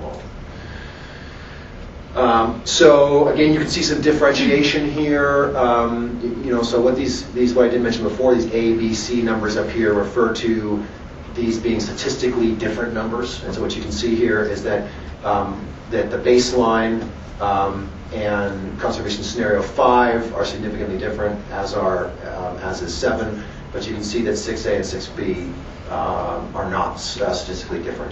along. So again, you can see some differentiation here. So what what I did mention before, these A, B, C numbers up here refer to these being statistically different numbers. And so what you can see here is that that the baseline and conservation scenario 5 are significantly different, as is 7. But you can see that 6A and 6B are not statistically different,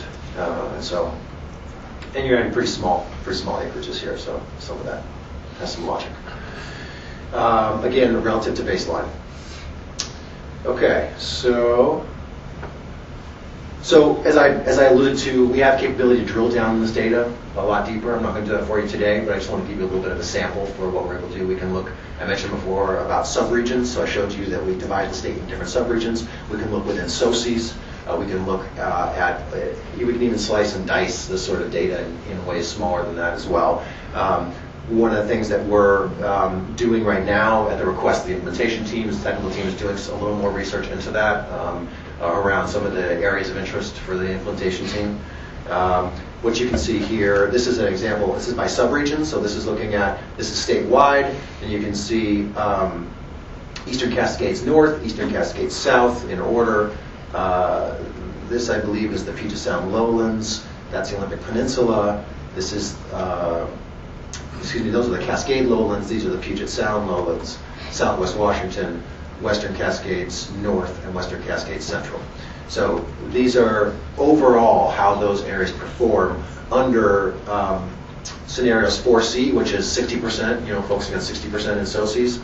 and you're adding pretty small acreages here, so some of that has some logic. again, relative to baseline. Okay, so as I alluded to, we have capability to drill down in this data a lot deeper. I'm not going to do that for you today, but I just want to give you a little bit of a sample for what we're able to do. We can look, I mentioned before about subregions, so I showed you that we divide the state into different subregions. We can look within SOCIs. We can look we can even slice and dice this sort of data in ways smaller than that as well. One of the things that we're doing right now at the request of the implementation teams, the technical team is doing a little more research into that around some of the areas of interest for the implementation team. What you can see here, this is an example, this is by subregion, so this is statewide, and you can see Eastern Cascades North, Eastern Cascades South in order. This, I believe, is the Puget Sound Lowlands. That's the Olympic Peninsula. This is, those are the Cascade Lowlands. These are the Puget Sound Lowlands. Southwest Washington, Western Cascades North, and Western Cascades Central. So these are overall how those areas perform under scenarios 4C, which is 60%, focusing on 60% in SOCIs.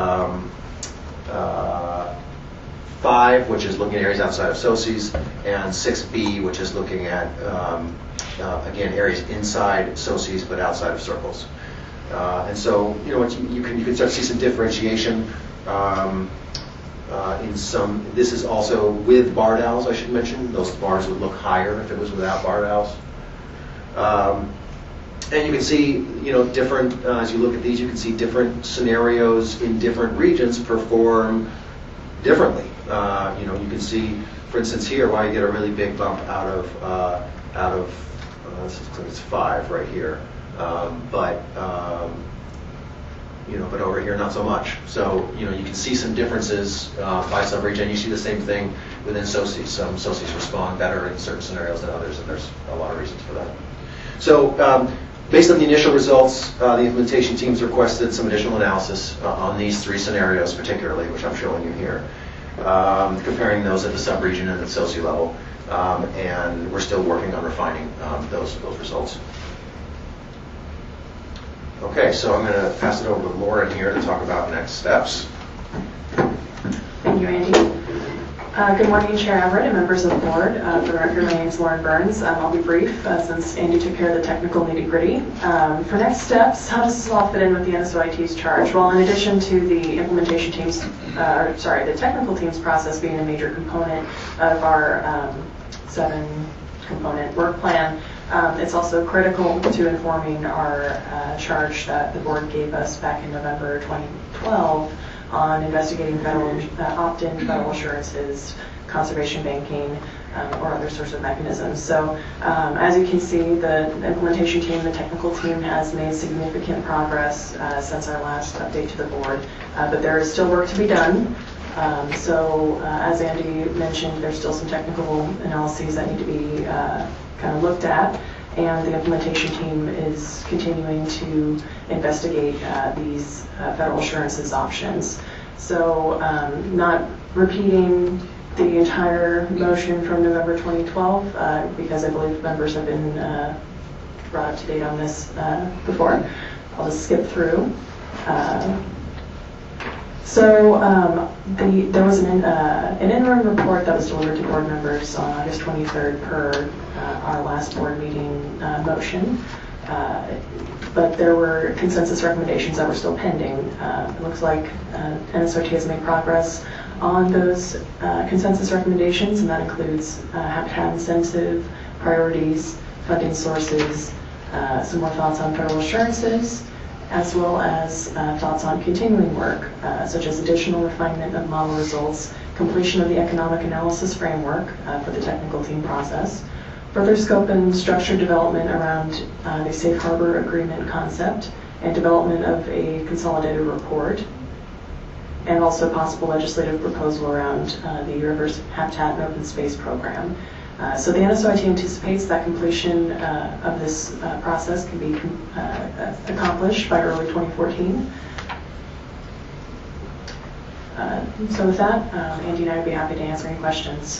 5, which is looking at areas outside of SOCIs, and 6B, which is looking at, again, areas inside SOCIs but outside of circles. And so, you can start to see some differentiation in some. This is also with barred owls, I should mention. Those bars would look higher if it was without barred owls. And you can see, different, as you look at these, you can see different scenarios in different regions perform differently. You can see, for instance, here why you get a really big bump out of it's 5 right here, but over here not so much. So you can see some differences by subregion. You see the same thing within SOCIs. Some SOCIs respond better in certain scenarios than others, and there's a lot of reasons for that. So based on the initial results, the implementation teams requested some additional analysis on these 3 scenarios particularly, which I'm showing you here. Comparing those at the subregion and the SOCI level, and we're still working on refining those results. Okay, so I'm going to pass it over to Lauren here to talk about next steps. Thank you, Andy. Good morning, Chair Everett and members of the board. For the record, my name is Lauren Burns. I'll be brief since Andy took care of the technical nitty-gritty. For next steps, how does this all fit in with the NSOIT's charge? Well, in addition to the implementation team's, the technical team's process being a major component of our 7-component work plan, it's also critical to informing our charge that the board gave us back in November 2012 on investigating federal opt-in federal assurances, conservation banking, or other sorts of mechanisms. So as you can see, the implementation team, the technical team has made significant progress since our last update to the board, but there is still work to be done. So as Andy mentioned, there's still some technical analyses that need to be kind of looked at, and the implementation team is continuing to investigate these federal assurances options. So not repeating the entire motion from November 2012, because I believe members have been brought up to date on this before. I'll just skip through. There was an interim report that was delivered to board members on August 23rd per our last board meeting motion, but there were consensus recommendations that were still pending. It looks like NSOIT has made progress on those consensus recommendations, and that includes habitat incentive, priorities, funding sources, some more thoughts on federal assurances, as well as thoughts on continuing work, such as additional refinement of model results, completion of the economic analysis framework for the technical team process, further scope and structure development around the safe harbor agreement concept, and development of a consolidated report, and also possible legislative proposal around the Rivers Habitat and Open Space Program. So the NSOIT anticipates that completion of this process can be accomplished by early 2014. So with that, Andy and I would be happy to answer any questions.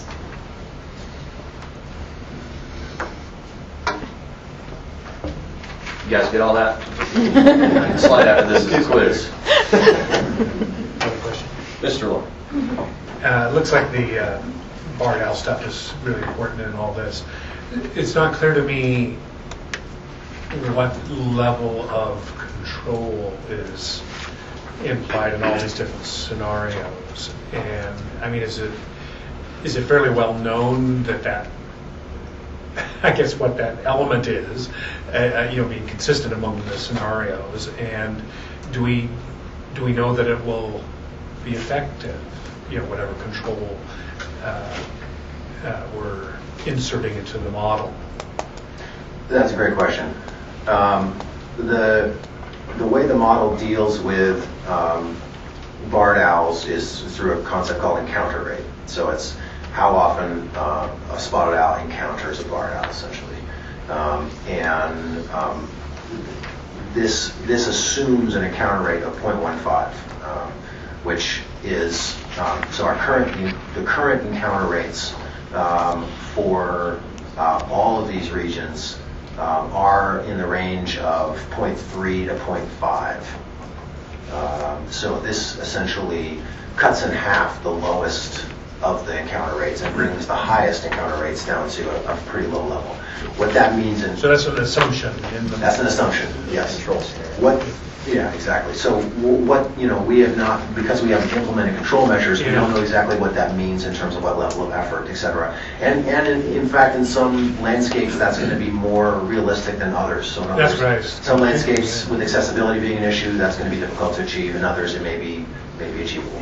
You guys get all that? Slide after this is a quiz. Another question. Mr. Law. It looks like the barred owl stuff is really important in all this. It's not clear to me what level of control is implied in all these different scenarios. And I mean, is it fairly well known that I guess what that element is, being consistent among the scenarios, and do we know that it will be effective? Whatever control we're inserting into the model. That's a great question. The way the model deals with barred owls is through a concept called encounter rate. So it's how often a spotted owl encounters a barred owl, essentially. This assumes an encounter rate of 0.15, which is so the current encounter rates for all of these regions are in the range of 0.3 to 0.5. So this essentially cuts in half the lowest of the encounter rates and brings the highest encounter rates down to a pretty low level. What that means So that's an assumption. That's an assumption, yes. Control scenario. Yeah, exactly. So what, we have not, because we haven't implemented control measures, we don't know exactly what that means in terms of what level of effort, et cetera. And in fact, in some landscapes, that's going to be more realistic than others. So in other That's right. Some landscapes with accessibility being an issue, that's going to be difficult to achieve. In others, it may be achievable.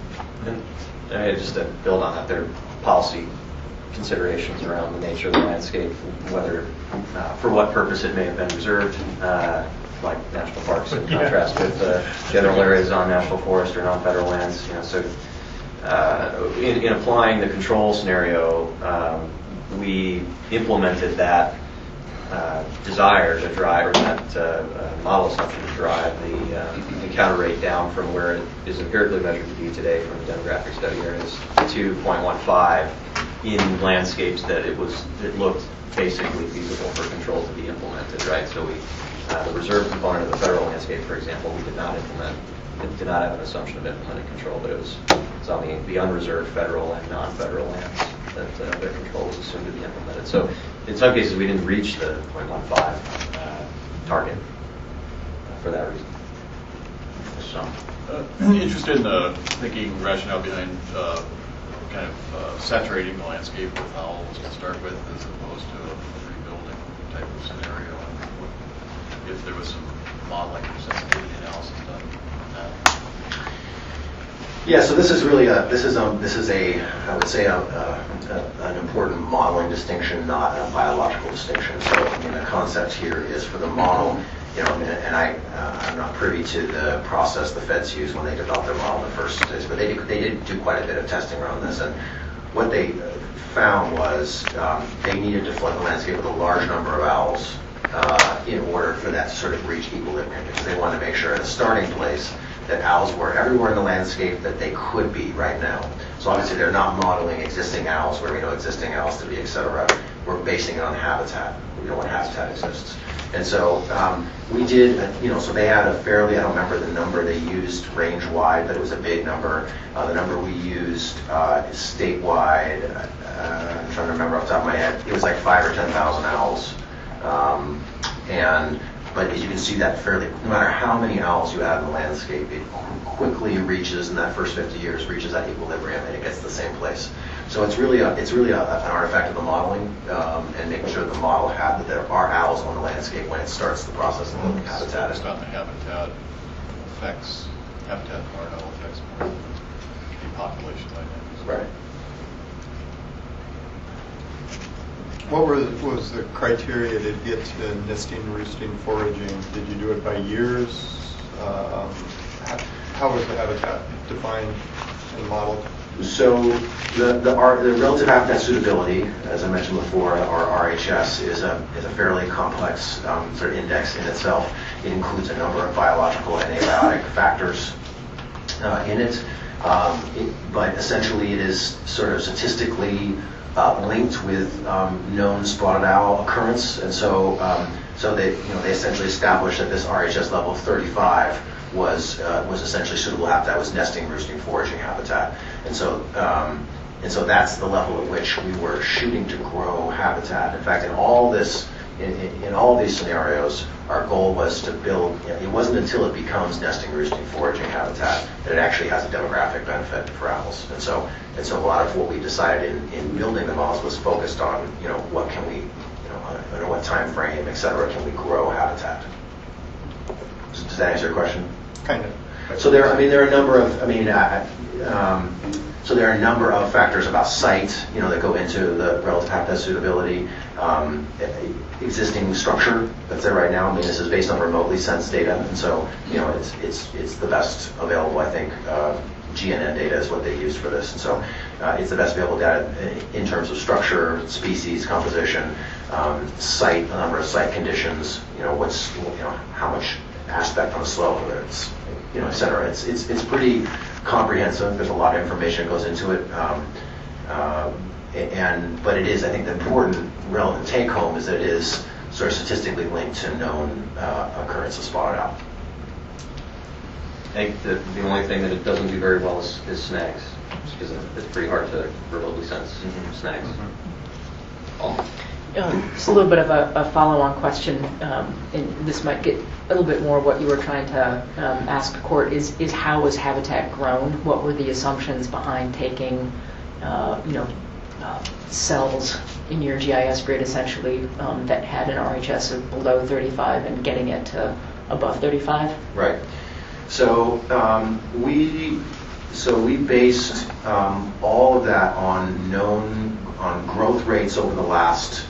And just to build on that, there are policy considerations around the nature of the landscape, whether for what purpose it may have been reserved, like national parks in contrast with general areas on national forest or non-federal lands. So in applying the control scenario, we implemented that desire to drive, or that model assumption to drive the encounter rate down from where it is empirically measured to be today from the demographic study areas to 0.15 in landscapes that it looked basically feasible for control to be implemented, right? So the reserve component of the federal landscape, for example, we did not implement. It did not have an assumption of implementing control, but it's on the unreserved federal and non-federal lands that their control was assumed to be implemented. So in some cases, we didn't reach the 0.15 target for that reason. So, interested in the thinking rationale behind kind of saturating the landscape with owls to start with, as opposed to a rebuilding type of scenario. If there was some modeling or sensitivity analysis done on that. Yeah, so this is really I would say an important modeling distinction, not a biological distinction. So the concept here is for the model, and I'm not privy to the process the feds use when they developed their model in the first place, but they did do quite a bit of testing around this, and what they found was they needed to flood the landscape with a large number of owls in order for that to sort of reach equilibrium, because they wanted to make sure at a starting place that owls were everywhere in the landscape that they could be right now. So obviously they're not modeling existing owls where we know existing owls to be, et cetera. We're basing it on habitat. We know what habitat exists. And so we did, so they had a fairly, I don't remember the number they used range-wide, but it was a big number. The number we used statewide, I'm trying to remember off the top of my head, it was like 5,000 or 10,000 owls. But as you can see, that no matter how many owls you have in the landscape, it quickly reaches, in that first 50 years, reaches that equilibrium, and it gets to the same place. So it's really an artifact of the modeling, and making sure the model that there are owls on the landscape when it starts the process of building habitat. It's not the habitat affects, habitat barred owl affects more than the population dynamics. Right. What was the criteria to get to nesting, roosting, foraging? Did you do it by years? How was the habitat defined and modeled? So the relative habitat suitability, as I mentioned before, or RHS, is a fairly complex sort of index in itself. It includes a number of biological and abiotic factors in it, but essentially it is sort of statistically linked with known spotted owl occurrence, and so they essentially established that this RHS level of 35 was essentially suitable habitat, was nesting, roosting, foraging habitat. And so that's the level at which we were shooting to grow habitat. In fact, in all these scenarios, our goal was to build, it wasn't until it becomes nesting, roosting, foraging habitat that it actually has a demographic benefit for owls. And so a lot of what we decided in building the models was focused on, what can we, under what time frame, et cetera, can we grow habitat. Does that answer your question? Kind of. So there are a number of, so there are a number of factors about site, that go into the relative habitat suitability. Existing structure that's there right now. This is based on remotely sensed data, and so it's the best available. I think GNN data is what they use for this, and so it's the best available data in terms of structure, species, composition, site, the number of site conditions. How much aspect on the slope, whether it's et cetera. It's pretty comprehensive. There's a lot of information that goes into it. But it is, I think, the important relevant take-home is that it is sort of statistically linked to known occurrence of spotted owl. I think that the only thing that it doesn't do very well is snags, because it's pretty hard to remotely sense snags. Just a little bit of a follow-on question, and this might get a little bit more what you were trying to ask the court, is how was habitat grown? What were the assumptions behind taking, cells in your GIS grid essentially that had an RHS of below 35 and getting it to above 35? Right. So we based all of that on growth rates over the last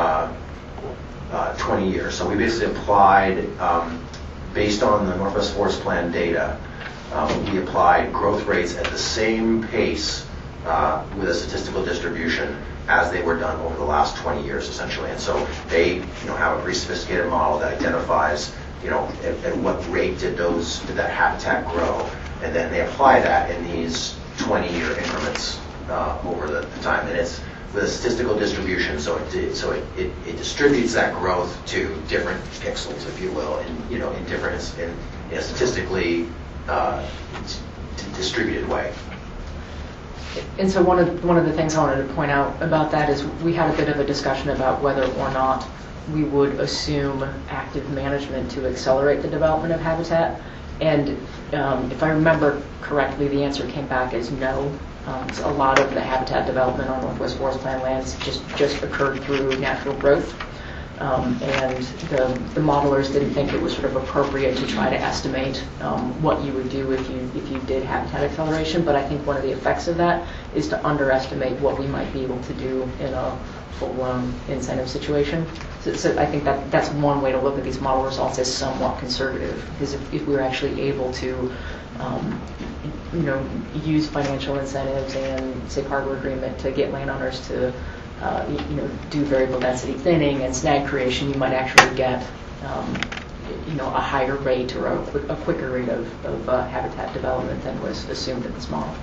20 years. So we basically applied, based on the Northwest Forest Plan data, we applied growth rates at the same pace with a statistical distribution as they were done over the last 20 years, essentially. And so they, have a pretty sophisticated model that identifies, at what rate did that habitat grow, and then they apply that in these 20-year increments over the time. And it's with a statistical distribution, so it distributes that growth to different pixels, if you will, in a statistically distributed way. And so one of the things I wanted to point out about that is we had a bit of a discussion about whether or not we would assume active management to accelerate the development of habitat. And if I remember correctly, the answer came back as no. So a lot of the habitat development on Northwest Forest Plan lands just occurred through natural growth. And the modelers didn't think it was sort of appropriate to try to estimate what you would do if you did habitat acceleration. But I think one of the effects of that is to underestimate what we might be able to do in a full-blown incentive situation. So I think that's one way to look at these model results as somewhat conservative, because if we were actually able to use financial incentives and safe harbor agreement to get landowners to do variable density thinning and snag creation, you might actually get a higher rate or a quicker rate of habitat development than was assumed in this model.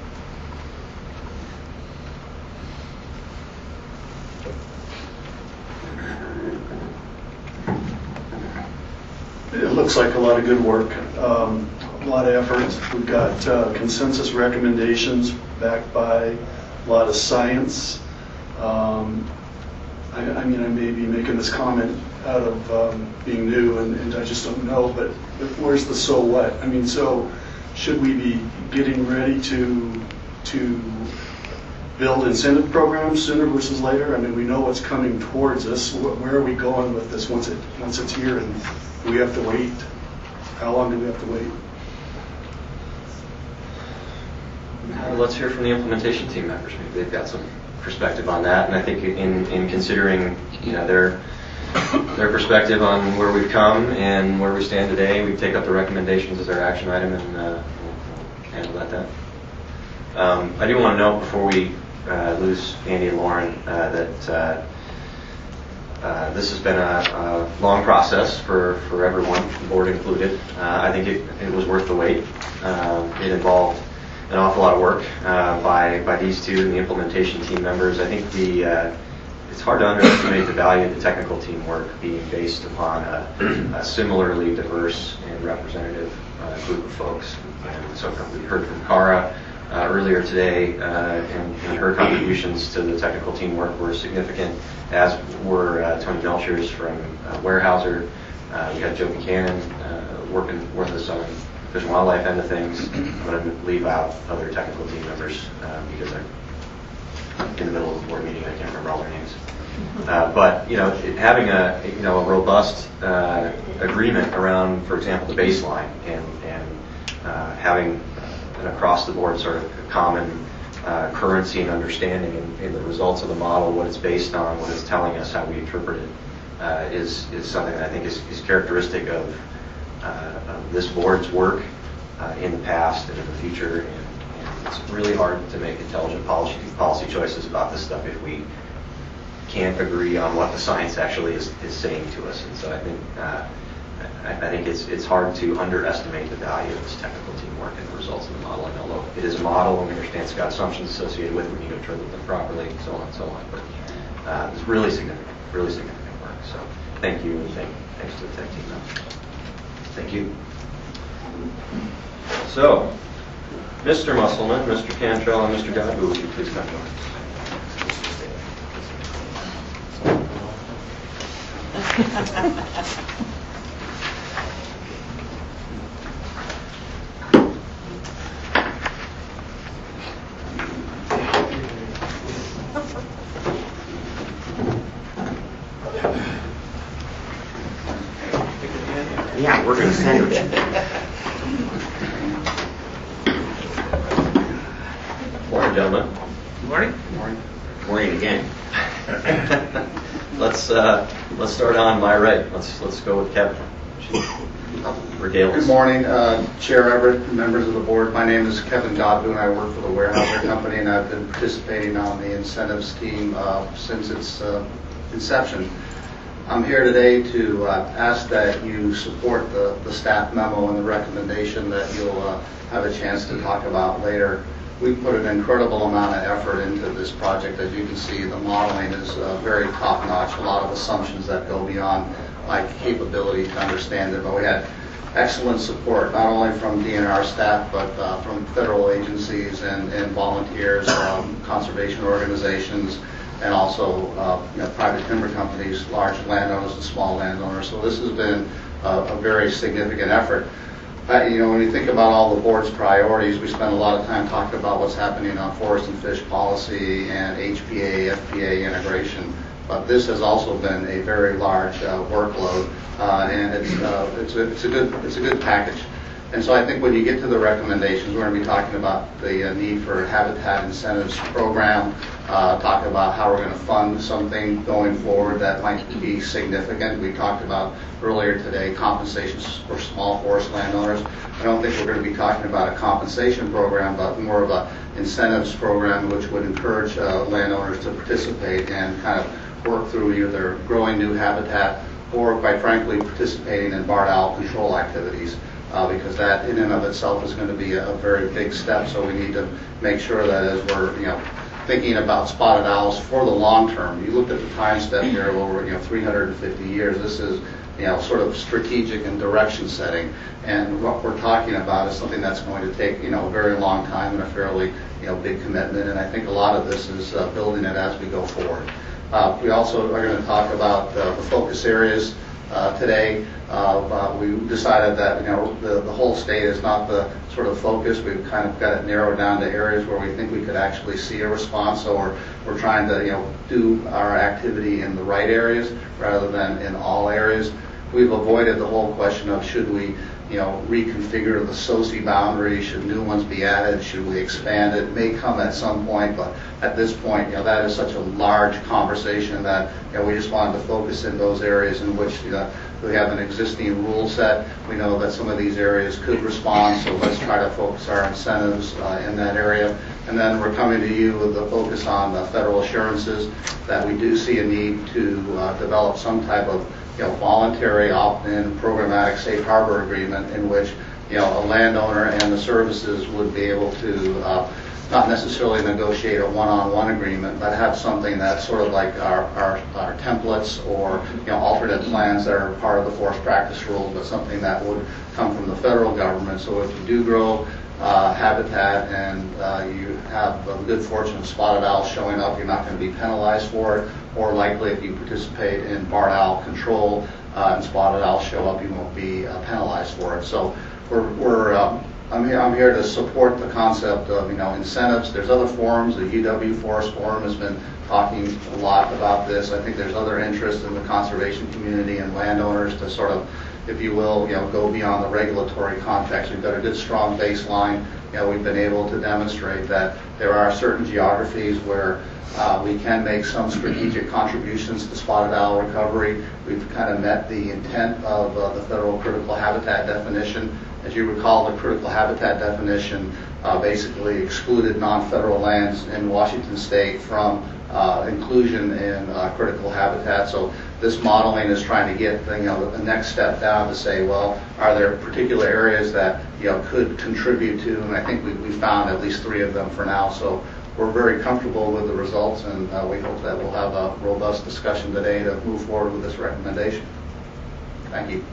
It looks like a lot of good work, a lot of effort. We've got consensus recommendations backed by a lot of science. I may be making this comment out of being new, and I just don't know, but where's the so what? So should we be getting ready to build incentive programs sooner versus later? We know what's coming towards us. Where are we going with this once it's here, and do we have to wait? How long do we have to wait? Let's hear from the implementation team members. Maybe they've got some perspective on that, and I think in considering their perspective on where we've come and where we stand today, we take up the recommendations as our action item and we'll handle that. I do want to note before we lose Andy and Lauren that this has been a long process for everyone, the board included. I think it was worth the wait. It involved an awful lot of work by these two and the implementation team members. I think it's hard to underestimate the value of the technical team work being based upon a similarly diverse and representative group of folks. And so we heard from Cara earlier today, and her contributions to the technical teamwork were significant, as were Tony Melchers from Weyerhaeuser. We had Joe Buchanan working with us on Fish and Wildlife end of things. I'm going to leave out other technical team members because I'm in the middle of the board meeting. I can't remember all their names. But having a robust agreement around, for example, the baseline, and having an across-the-board sort of common currency and understanding in the results of the model, what it's based on, what it's telling us, how we interpret it, is something that I think is characteristic of this board's work in the past and in the future. And it's really hard to make intelligent policy choices about this stuff if we can't agree on what the science actually is saying to us. And so I think it's hard to underestimate the value of this technical teamwork and the results of the model. And although it is a model and we understand it's got assumptions associated with it, we need to interpret them properly, and so on and so on. But it's really significant work. So thank you, and thanks to the tech team. Thank you. So, Mr. Musselman, Mr. Cantrell, and Mr. Godbout, would you please come join us? Yeah, we're going to sandwich. Morning, gentlemen. Morning. Morning again. Let's start on my right. Let's go with Kevin. Regale us. Good morning, Chair Everett, members of the board. My name is Kevin Godbout, and I work for the Weyerhaeuser Company, and I've been participating on the incentives team since its inception. I'm here today to ask that you support the staff memo and the recommendation that you'll have a chance to talk about later. We put an incredible amount of effort into this project. As you can see, the modeling is very top-notch, a lot of assumptions that go beyond my capability to understand it. But we had excellent support, not only from DNR staff, but from federal agencies and volunteers, conservation organizations, and also private timber companies, large landowners and small landowners. So this has been a very significant effort. When you think about all the board's priorities, we spend a lot of time talking about what's happening on forest and fish policy and HPA, FPA integration. But this has also been a very large workload, and it's a good package. And so I think when you get to the recommendations, we're going to be talking about the need for a habitat incentives program, talk about how we're going to fund something going forward that might be significant. We talked about earlier today compensations for small forest landowners. I don't think we're going to be talking about a compensation program, but more of an incentives program which would encourage landowners to participate and kind of work through either growing new habitat or, quite frankly, participating in barred owl control activities. Because that in and of itself is going to be a very big step. So we need to make sure that as we're thinking about spotted owls for the long term, you looked at the time step here over 350 years. This is sort of strategic and direction setting. And what we're talking about is something that's going to take a very long time and a fairly big commitment. And I think a lot of this is building it as we go forward. We also are going to talk about the focus areas. Today, we decided that the whole state is not the sort of focus. We've kind of got it narrowed down to areas where we think we could actually see a response. So we're trying to do our activity in the right areas rather than in all areas. We've avoided the whole question of should we reconfigure the SOCI boundary, should new ones be added, should we expand it? It may come at some point, but at this point, that is such a large conversation that we just wanted to focus in those areas in which we have an existing rule set. We know that some of these areas could respond, so let's try to focus our incentives in that area. And then we're coming to you with a focus on federal assurances that we do see a need to develop some type of voluntary opt-in programmatic safe harbor agreement in which a landowner and the services would be able to not necessarily negotiate a one-on-one agreement, but have something that's sort of like our templates or alternate plans that are part of the forest practice rules, but something that would come from the federal government. So if you do grow habitat and you have the good fortune of spotted owls showing up, you're not going to be penalized for it. Or likely if you participate in barred owl control and spotted owls show up, you won't be penalized for it. So I'm here to support the concept of incentives. There's other forums. The UW Forest Forum has been talking a lot about this. I think there's other interest in the conservation community and landowners to sort of, if you will, go beyond the regulatory context. We've got a good strong baseline. We've been able to demonstrate that there are certain geographies where we can make some strategic contributions to spotted owl recovery. We've kind of met the intent of the federal critical habitat definition. As you recall, the critical habitat definition basically excluded non-federal lands in Washington State from inclusion in critical habitat. So this modeling is trying to get the next step down to say, well, are there particular areas that could contribute to? And I think we found at least 3 of them for now. So we're very comfortable with the results, and we hope that we'll have a robust discussion today to move forward with this recommendation. Thank you.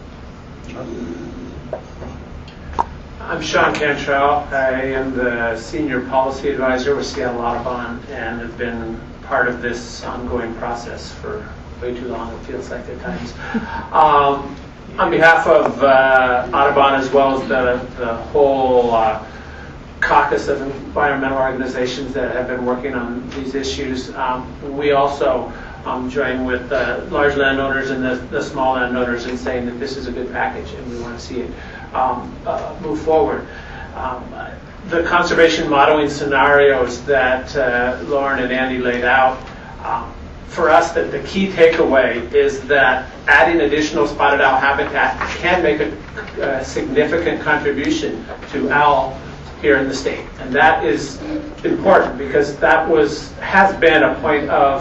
I'm Sean Cantrell. I am the Senior Policy Advisor with Seattle Audubon and have been part of this ongoing process for way too long, it feels like at times. On behalf of Audubon, as well as the whole caucus of environmental organizations that have been working on these issues, we also join with large landowners and the small landowners in saying that this is a good package and we want to see it move forward. The conservation modeling scenarios that Lauren and Andy laid out, for us, the key takeaway is that adding additional spotted owl habitat can make a significant contribution to owl here in the state. And that is important because that has been a point of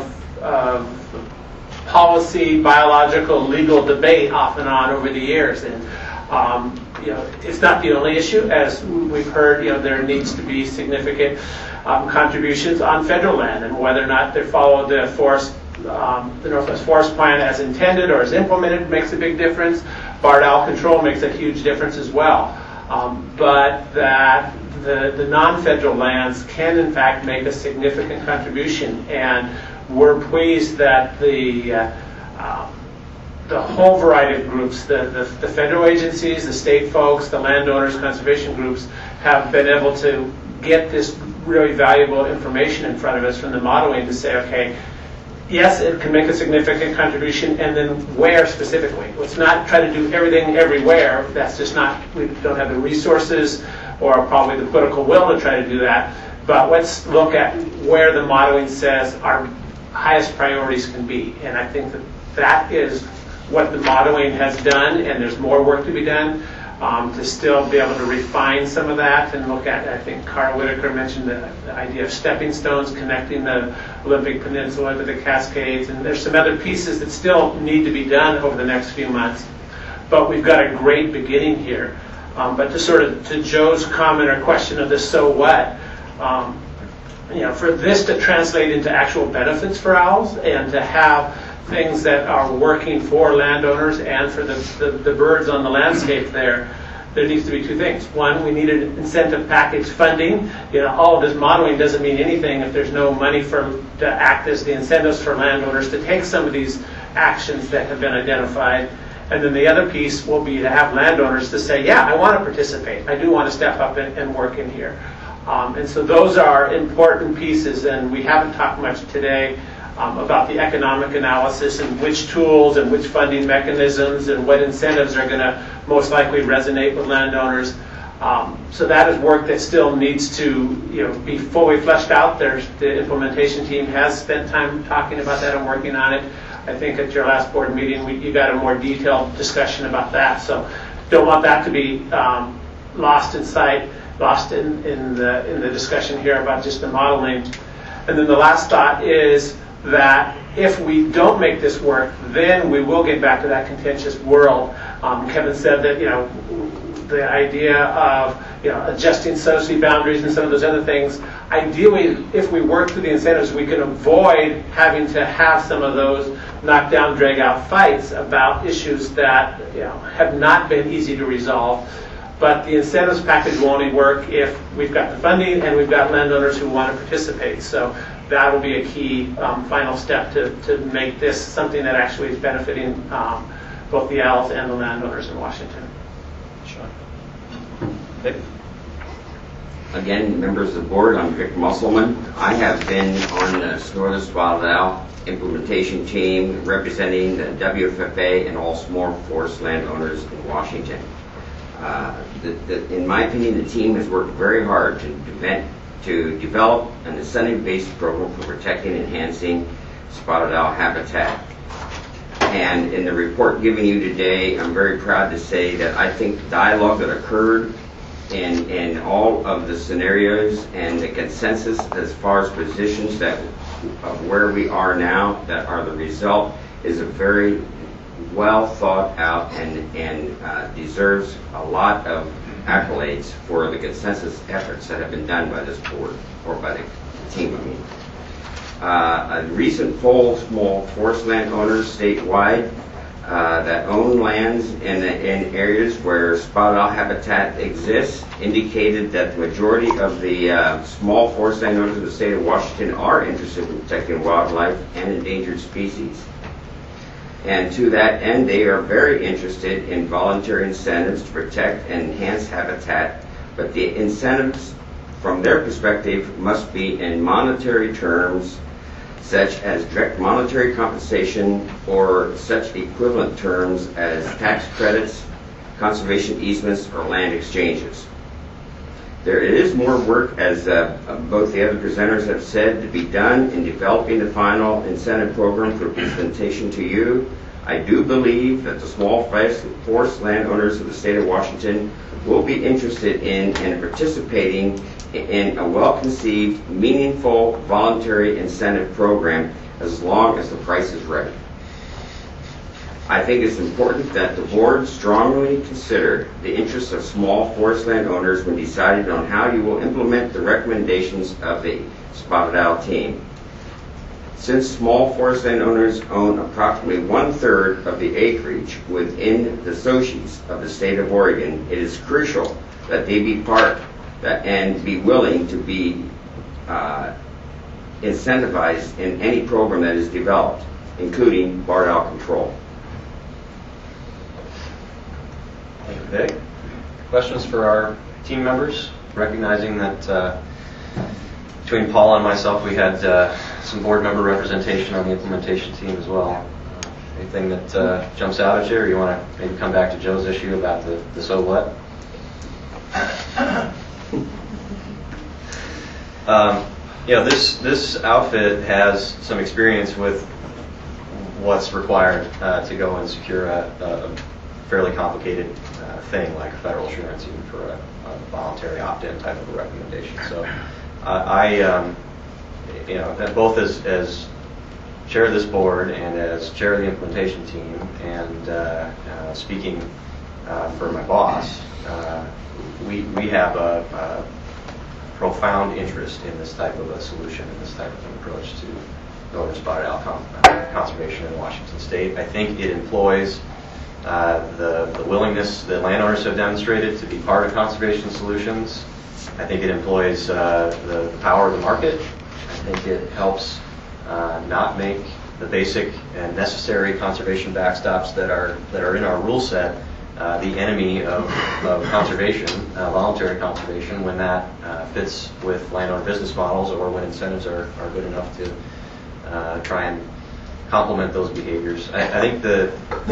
policy, biological, legal debate off and on over the years. And it's not the only issue. As we've heard, there needs to be significant contributions on federal land, and whether or not they follow the Northwest Forest Plan as intended or as implemented makes a big difference. Barred owl control makes a huge difference as well. But that the non-federal lands can in fact make a significant contribution, and we're pleased that the whole variety of groups, the federal agencies, the state folks, the landowners, conservation groups, have been able to get this really valuable information in front of us from the modeling to say, okay, yes, it can make a significant contribution, and then where specifically? Let's not try to do everything everywhere. That's just not, we don't have the resources or probably the political will to try to do that. But let's look at where the modeling says our highest priorities can be. And I think that is what the modeling has done, and there's more work to be done to still be able to refine some of that and look at, I think Carl Whitaker mentioned the idea of stepping stones connecting the Olympic Peninsula to the Cascades, and there's some other pieces that still need to be done over the next few months. But we've got a great beginning here. But to Joe's comment or question of the so what, for this to translate into actual benefits for owls and to have things that are working for landowners and for the birds on the landscape there needs to be 2 things. One, we need an incentive package funding. All of this modeling doesn't mean anything if there's no money to act as the incentives for landowners to take some of these actions that have been identified. And then the other piece will be to have landowners to say, yeah, I want to participate. I do want to step up and work in here. And so those are important pieces, and we haven't talked much today about the economic analysis and which tools and which funding mechanisms and what incentives are going to most likely resonate with landowners. So that is work that still needs to be fully fleshed out. The implementation team has spent time talking about that and working on it. I think at your last board meeting you got a more detailed discussion about that. So don't want that to be lost in sight, lost in the discussion here about just the modeling. And then the last thought is that if we don't make this work, then we will get back to that contentious world. Kevin said that the idea of adjusting subsidy boundaries and some of those other things. Ideally, if we work through the incentives, we can avoid having to have some of those knockdown, drag-out fights about issues that have not been easy to resolve. But the incentives package will only work if we've got the funding and we've got landowners who want to participate. So that will be a key final step to make this something that actually is benefiting both the Owls and the landowners in Washington. Sure. Again, members of the board, I'm Vic Musselman. I have been on the Northern Spotted Owl implementation team representing the WFFA and all small forest landowners in Washington. In my opinion, the team has worked very hard to develop an incentive-based program for protecting and enhancing spotted owl habitat. And in the report given you today, I'm very proud to say that I think the dialogue that occurred in all of the scenarios and the consensus as far as positions of where we are now that are the result is a very well thought out and deserves a lot of accolades for the consensus efforts that have been done by this board or by the team. A recent poll of small forest landowners statewide that own lands in areas where spotted owl habitat exists indicated that the majority of the small forest landowners in the state of Washington are interested in protecting wildlife and endangered species. And to that end, they are very interested in voluntary incentives to protect and enhance habitat, but the incentives from their perspective must be in monetary terms, such as direct monetary compensation or such equivalent terms as tax credits, conservation easements, or land exchanges. There is more work, as both the other presenters have said, to be done in developing the final incentive program for presentation to you. I do believe that the small forest landowners of the state of Washington will be interested in and participating in a well-conceived, meaningful, voluntary incentive program as long as the price is right. I think it's important that the board strongly consider the interests of small forest landowners when deciding on how you will implement the recommendations of the Spotted Owl team. Since small forest landowners own approximately 1/3 of the acreage within the SOCHEs of the state of Oregon, it is crucial that they be part and be willing to be incentivized in any program that is developed, including barred owl control. Thank you, Vic. Questions for our team members? Recognizing that between Paula and myself, we had some board member representation on the implementation team as well. Anything that jumps out at you, or you want to maybe come back to Joe's issue about the so what? This outfit has some experience with what's required to go and secure a fairly complicated thing like a federal assurance, even for a voluntary opt-in type of a recommendation. So both as chair of this board and as chair of the implementation team and speaking for my boss, we have a profound interest in this type of a solution and this type of an approach to northern spotted owl conservation in Washington State. I think it employs the willingness that landowners have demonstrated to be part of conservation solutions. I think it employs the power of the market. I think it helps not make the basic and necessary conservation backstops that are in our rule set the enemy of conservation, voluntary conservation, when that fits with landowner business models or when incentives are good enough to try and complement those behaviors. I think the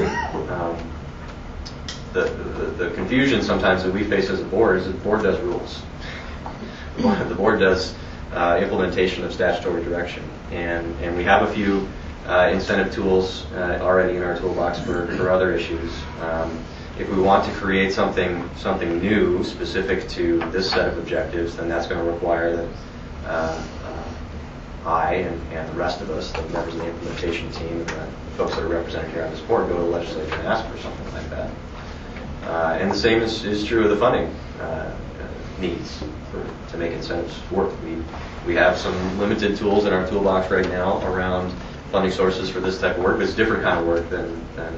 confusion sometimes that we face as a board is that the board does rules. The board does implementation of statutory direction, and we have a few incentive tools already in our toolbox for other issues. If we want to create something new specific to this set of objectives, then that's going to require that I and the rest of us, the members of the implementation team, and the folks that are represented here on this board, go to the legislature and ask for something like that. And the same is true of the funding needs to make incentives work. We have some limited tools in our toolbox right now around funding sources for this type of work, but it's a different kind of work than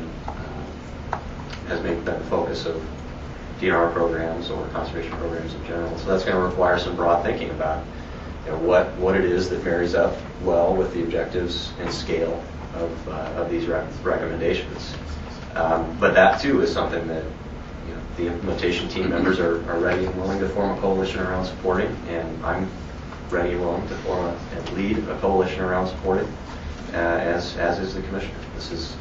has been the focus of DNR programs or conservation programs in general. So that's going to require some broad thinking about what it is that marries up well with the objectives and scale of these recommendations. But that too is something that the implementation team members are ready and willing to form a coalition around supporting, and I'm ready and willing to form and lead a coalition around supporting, as is the commissioner. This is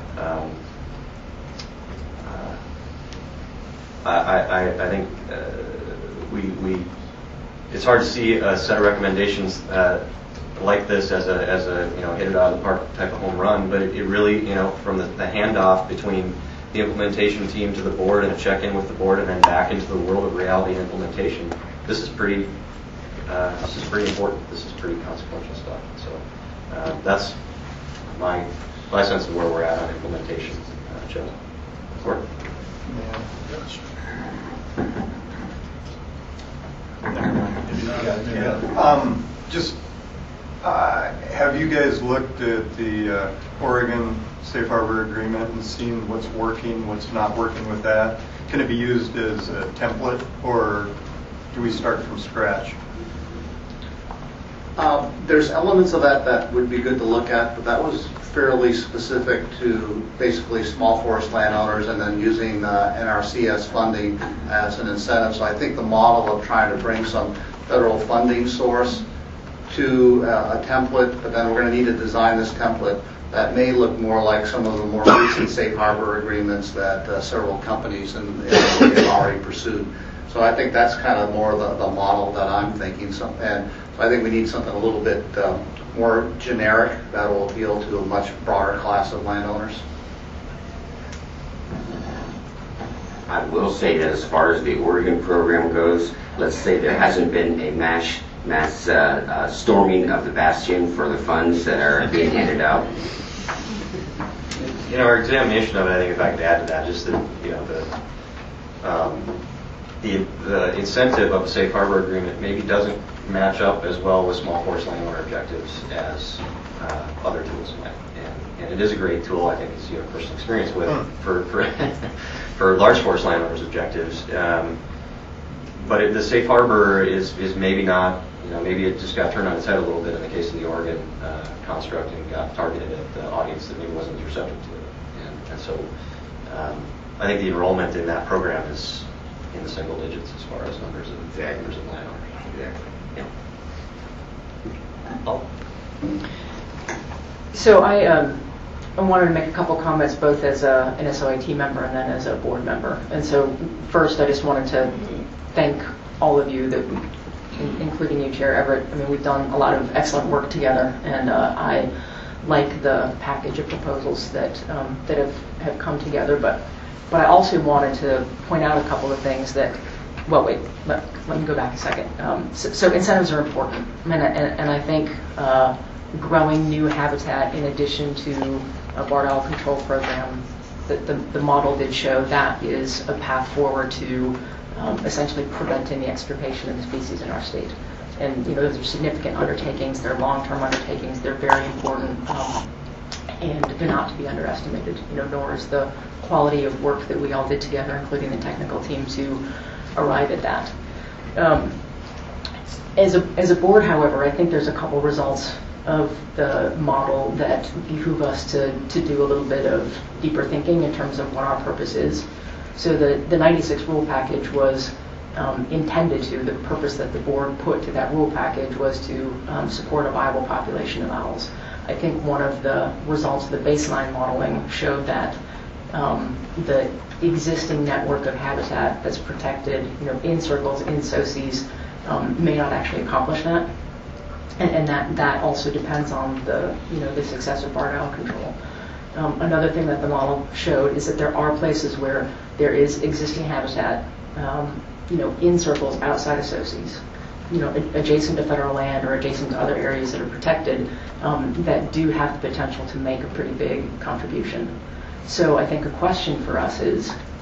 I think we it's hard to see a set of recommendations like this as a hit it out of the park type of home run, but it really from the handoff between the implementation team to the board and a check-in with the board and then back into the world of reality and implementation. This is pretty important. This is pretty consequential stuff. So that's my sense of where we're at on implementation. Joe. Court? Have you guys looked at the Oregon Safe Harbor Agreement and seen what's working, what's not working with that? Can it be used as a template, or do we start from scratch? There's elements of that would be good to look at, but that was fairly specific to basically small forest landowners and then using NRCS funding as an incentive. So I think the model of trying to bring some federal funding source to a template, but then we're going to need to design this template that may look more like some of the more recent safe harbor agreements that several companies have already pursued. So I think that's kind of more the model that I'm thinking. And so I think we need something a little bit more generic that will appeal to a much broader class of landowners. I will say that as far as the Oregon program goes, let's say there hasn't been a mass storming of the bastion for the funds that are being handed out. Our examination of it, I think if I could add to that, just the incentive of a safe harbor agreement maybe doesn't match up as well with small forest landowner objectives as other tools might. And it is a great tool, I think, as you have personal experience with for large forest landowners' objectives. But the safe harbor is maybe not, maybe it just got turned on its head a little bit in the case of the Oregon construct and got targeted at the audience that maybe wasn't as receptive to it. And so I think the enrollment in that program is in the single digits as far as numbers of landowners. Exactly. Yeah. Oh. So I wanted to make a couple comments both as an SOIT member and then as a board member. And so first I just wanted to thank all of you, including you, Chair Everett. I mean, we've done a lot of excellent work together, and I like the package of proposals that have come together. But I also wanted to point out a couple of things that, well, wait, let me go back a second. So incentives are important, and I think growing new habitat in addition to a barred owl control program, the model did show that is a path forward to essentially preventing the extirpation of the species in our state. And those are significant undertakings. They're long-term undertakings. They're very important, and they're not to be underestimated. Nor is the quality of work that we all did together, including the technical team, to arrive at that. As a board, however, I think there's a couple results of the model that behoove us to do a little bit of deeper thinking in terms of what our purpose is. So the 96 rule package was intended to, the purpose that the board put to that rule package was to support a viable population of owls. I think one of the results of the baseline modeling showed that the existing network of habitat that's protected, in circles, in SOCs, may not actually accomplish that. And that also depends on the success of barred owl control. Another thing that the model showed is that there are places where there is existing habitat, in circles outside of SOCs, adjacent to federal land or adjacent to other areas that are protected, that do have the potential to make a pretty big contribution. So I think a question for us is,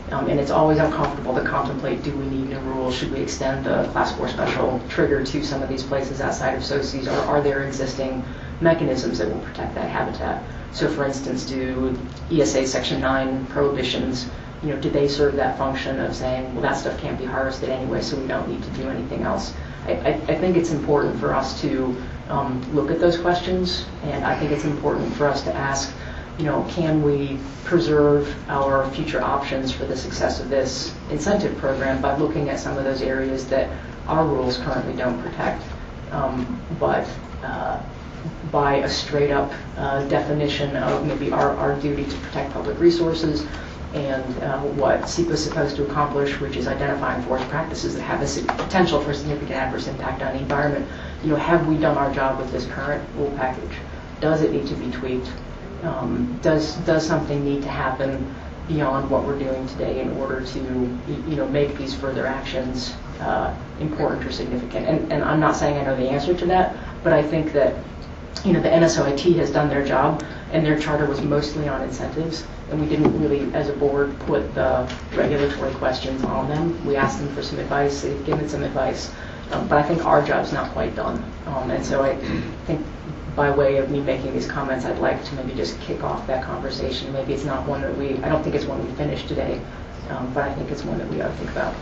And it's always uncomfortable to contemplate, do we need new rules? Should we extend the Class 4 special trigger to some of these places outside of SOCs? Or are there existing mechanisms that will protect that habitat? So for instance, do ESA Section 9 prohibitions, do they serve that function of saying, well, that stuff can't be harvested anyway, so we don't need to do anything else? I think it's important for us to look at those questions, and I think it's important for us to ask, can we preserve our future options for the success of this incentive program by looking at some of those areas that our rules currently don't protect, but by a straight up definition of maybe our duty to protect public resources and what SEPA is supposed to accomplish, which is identifying forest practices that have a potential for significant adverse impact on the environment. Have we done our job with this current rule package? Does it need to be tweaked? Does something need to happen beyond what we're doing today in order to make these further actions important or significant? And I'm not saying I know the answer to that, but I think that the NSOIT has done their job, and their charter was mostly on incentives, and we didn't really, as a board, put the regulatory questions on them. We asked them for some advice, they've given some advice, but I think our job's not quite done. And so I think by way of me making these comments, I'd like to maybe just kick off that conversation. Maybe it's not one that I don't think it's one we finished today, but I think it's one that we ought to think about.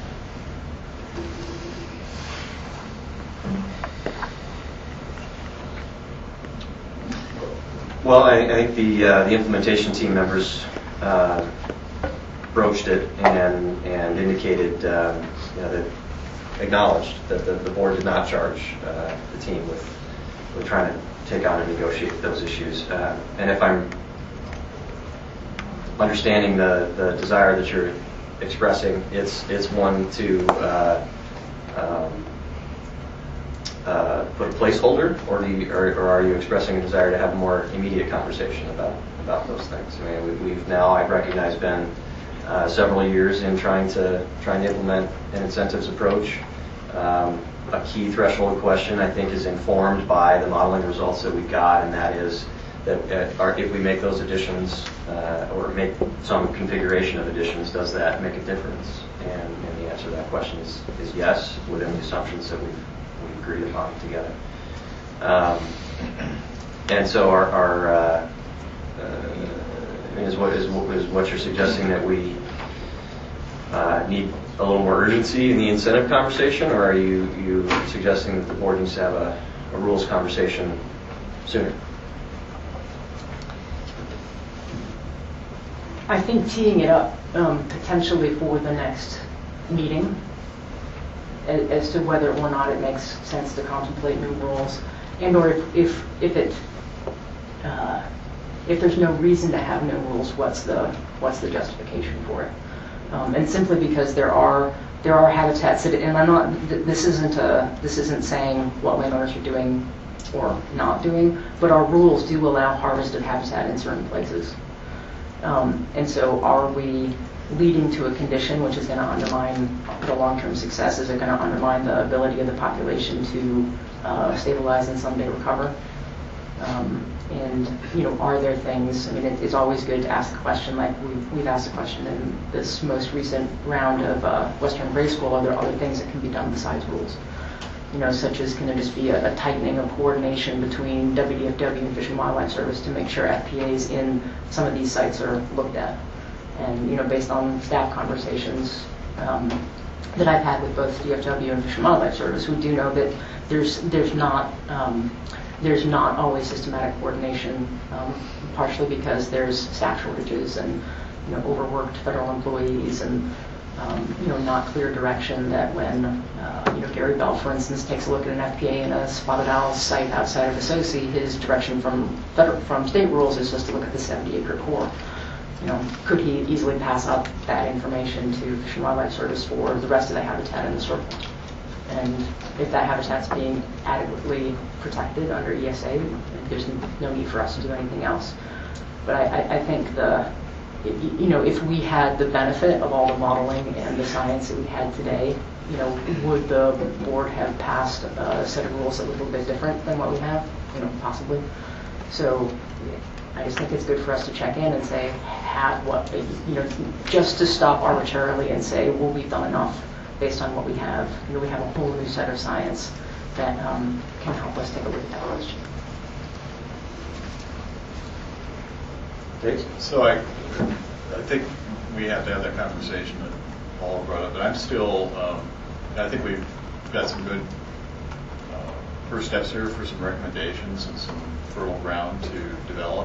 Well, I think the implementation team members broached it and indicated, that acknowledged that the board did not charge the team with trying to take on and negotiate those issues. And if I'm understanding the desire that you're expressing, it's one to put a placeholder, or are you expressing a desire to have a more immediate conversation about those things? I mean, we've now, I've recognized, been several years in trying to implement an incentives approach. A key threshold question, I think, is informed by the modeling results that we've got, and that is that if we make those additions or make some configuration of additions, does that make a difference? And the answer to that question is yes, within the assumptions that we've agreed upon together. And so is what you're suggesting, that we need a little more urgency in the incentive conversation, or are you suggesting that the board needs to have a rules conversation sooner? I think teeing it up potentially for the next meeting as to whether or not it makes sense to contemplate new rules, and or if there's no reason to have new rules, what's the justification for it? And simply because there are habitats that, and I'm not, this isn't saying what landowners are doing or not doing, but our rules do allow harvested habitat in certain places. And so are we leading to a condition which is going to undermine the long-term success? Is it going to undermine the ability of the population to stabilize and someday recover? And are there things? I mean, it's always good to ask the question, like we've asked the question in this most recent round of Western Grade School. Are there other things that can be done besides rules? Such as, can there just be a tightening of coordination between WDFW and Fish and Wildlife Service to make sure FPAs in some of these sites are looked at? And based on staff conversations that I've had with both DFW and Fish and Wildlife Service, we do know that there's not always systematic coordination, partially because there's staff shortages and overworked federal employees and not clear direction. That when Gary Bell, for instance, takes a look at an FPA in a spotted owl site outside of Associate, his direction from state rules is just to look at the 70-acre core. Could he easily pass up that information to Fish and Wildlife Service for the rest of the habitat in the circle? And if that habitat's being adequately protected under ESA, there's no need for us to do anything else. But I think if we had the benefit of all the modeling and the science that we had today, would the board have passed a set of rules that were a little bit different than what we have? Possibly. So I just think it's good for us to check in and say, just to stop arbitrarily and say, well, we've done enough based on what we have. We have a whole new set of science that can help us take a look at that question. So I think we have to have that conversation that Paul brought up, but I'm still, I think we've got some good first steps here for some recommendations and some fertile ground to develop.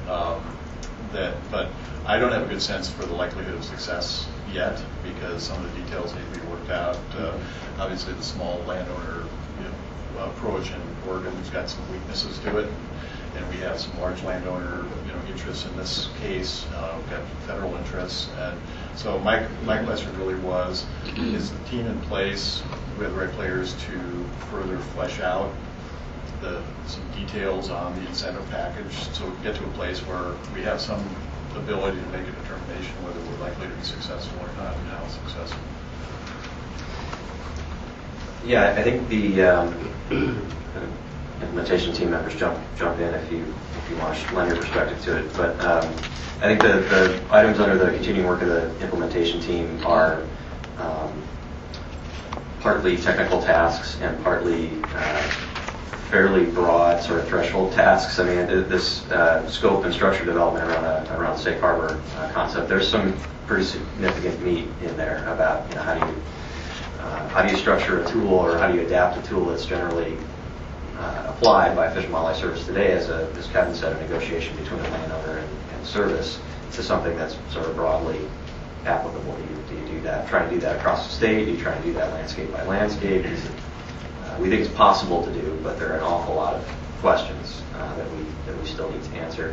But I don't have a good sense for the likelihood of success yet because some of the details need to be worked out. Obviously, the small landowner approach in Oregon has got some weaknesses to it, and we have some large landowner interests in this case. We've got federal interests, and so my question really was: is the team in place? We have the right players to further flesh out some details on the incentive package, so we get to a place where we have some ability to make a determination whether we're likely to be successful or not, and how successful. Yeah, I think the implementation team members jump in if you want to lend your perspective to it. But I think the items under the continuing work of the implementation team are partly technical tasks and partly fairly broad sort of threshold tasks. I mean, this scope and structure development around the safe harbor concept, there's some pretty significant meat in there about how do you structure a tool or how do you adapt a tool that's generally applied by Fish and Wildlife Service today as Kevin said, a negotiation between the landowner and service to something that's sort of broadly applicable. Do you do that? Try and do that across the state? Do you try and do that landscape by landscape? We think it's possible to do, but there are an awful lot of questions that we still need to answer.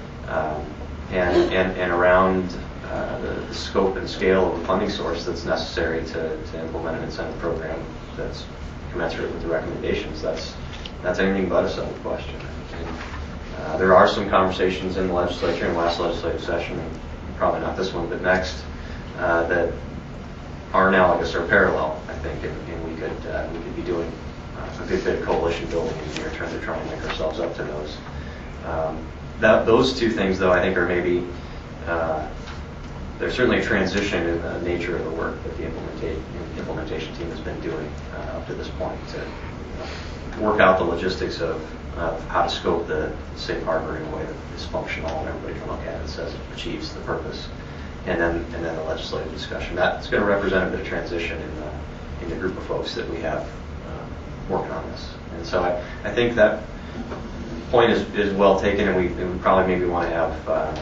And around the scope and scale of the funding source that's necessary to implement an incentive program that's commensurate with the recommendations, that's anything but a settled question. And, there are some conversations in the legislature in the last legislative session, probably not this one, but next, that are analogous or parallel, I think, and we could be doing a good bit of coalition building in the near term to try and make ourselves up to those. Those two things, though, I think are maybe there's certainly a transition in the nature of the work that the implementation team has been doing up to this point to work out the logistics of how to scope the safe harbor in a way that is functional and everybody can look at it and says it achieves the purpose. And then the legislative discussion. That's going to represent a bit of transition in the group of folks that we have working on this. And so I think that point is well taken, and we probably maybe want to have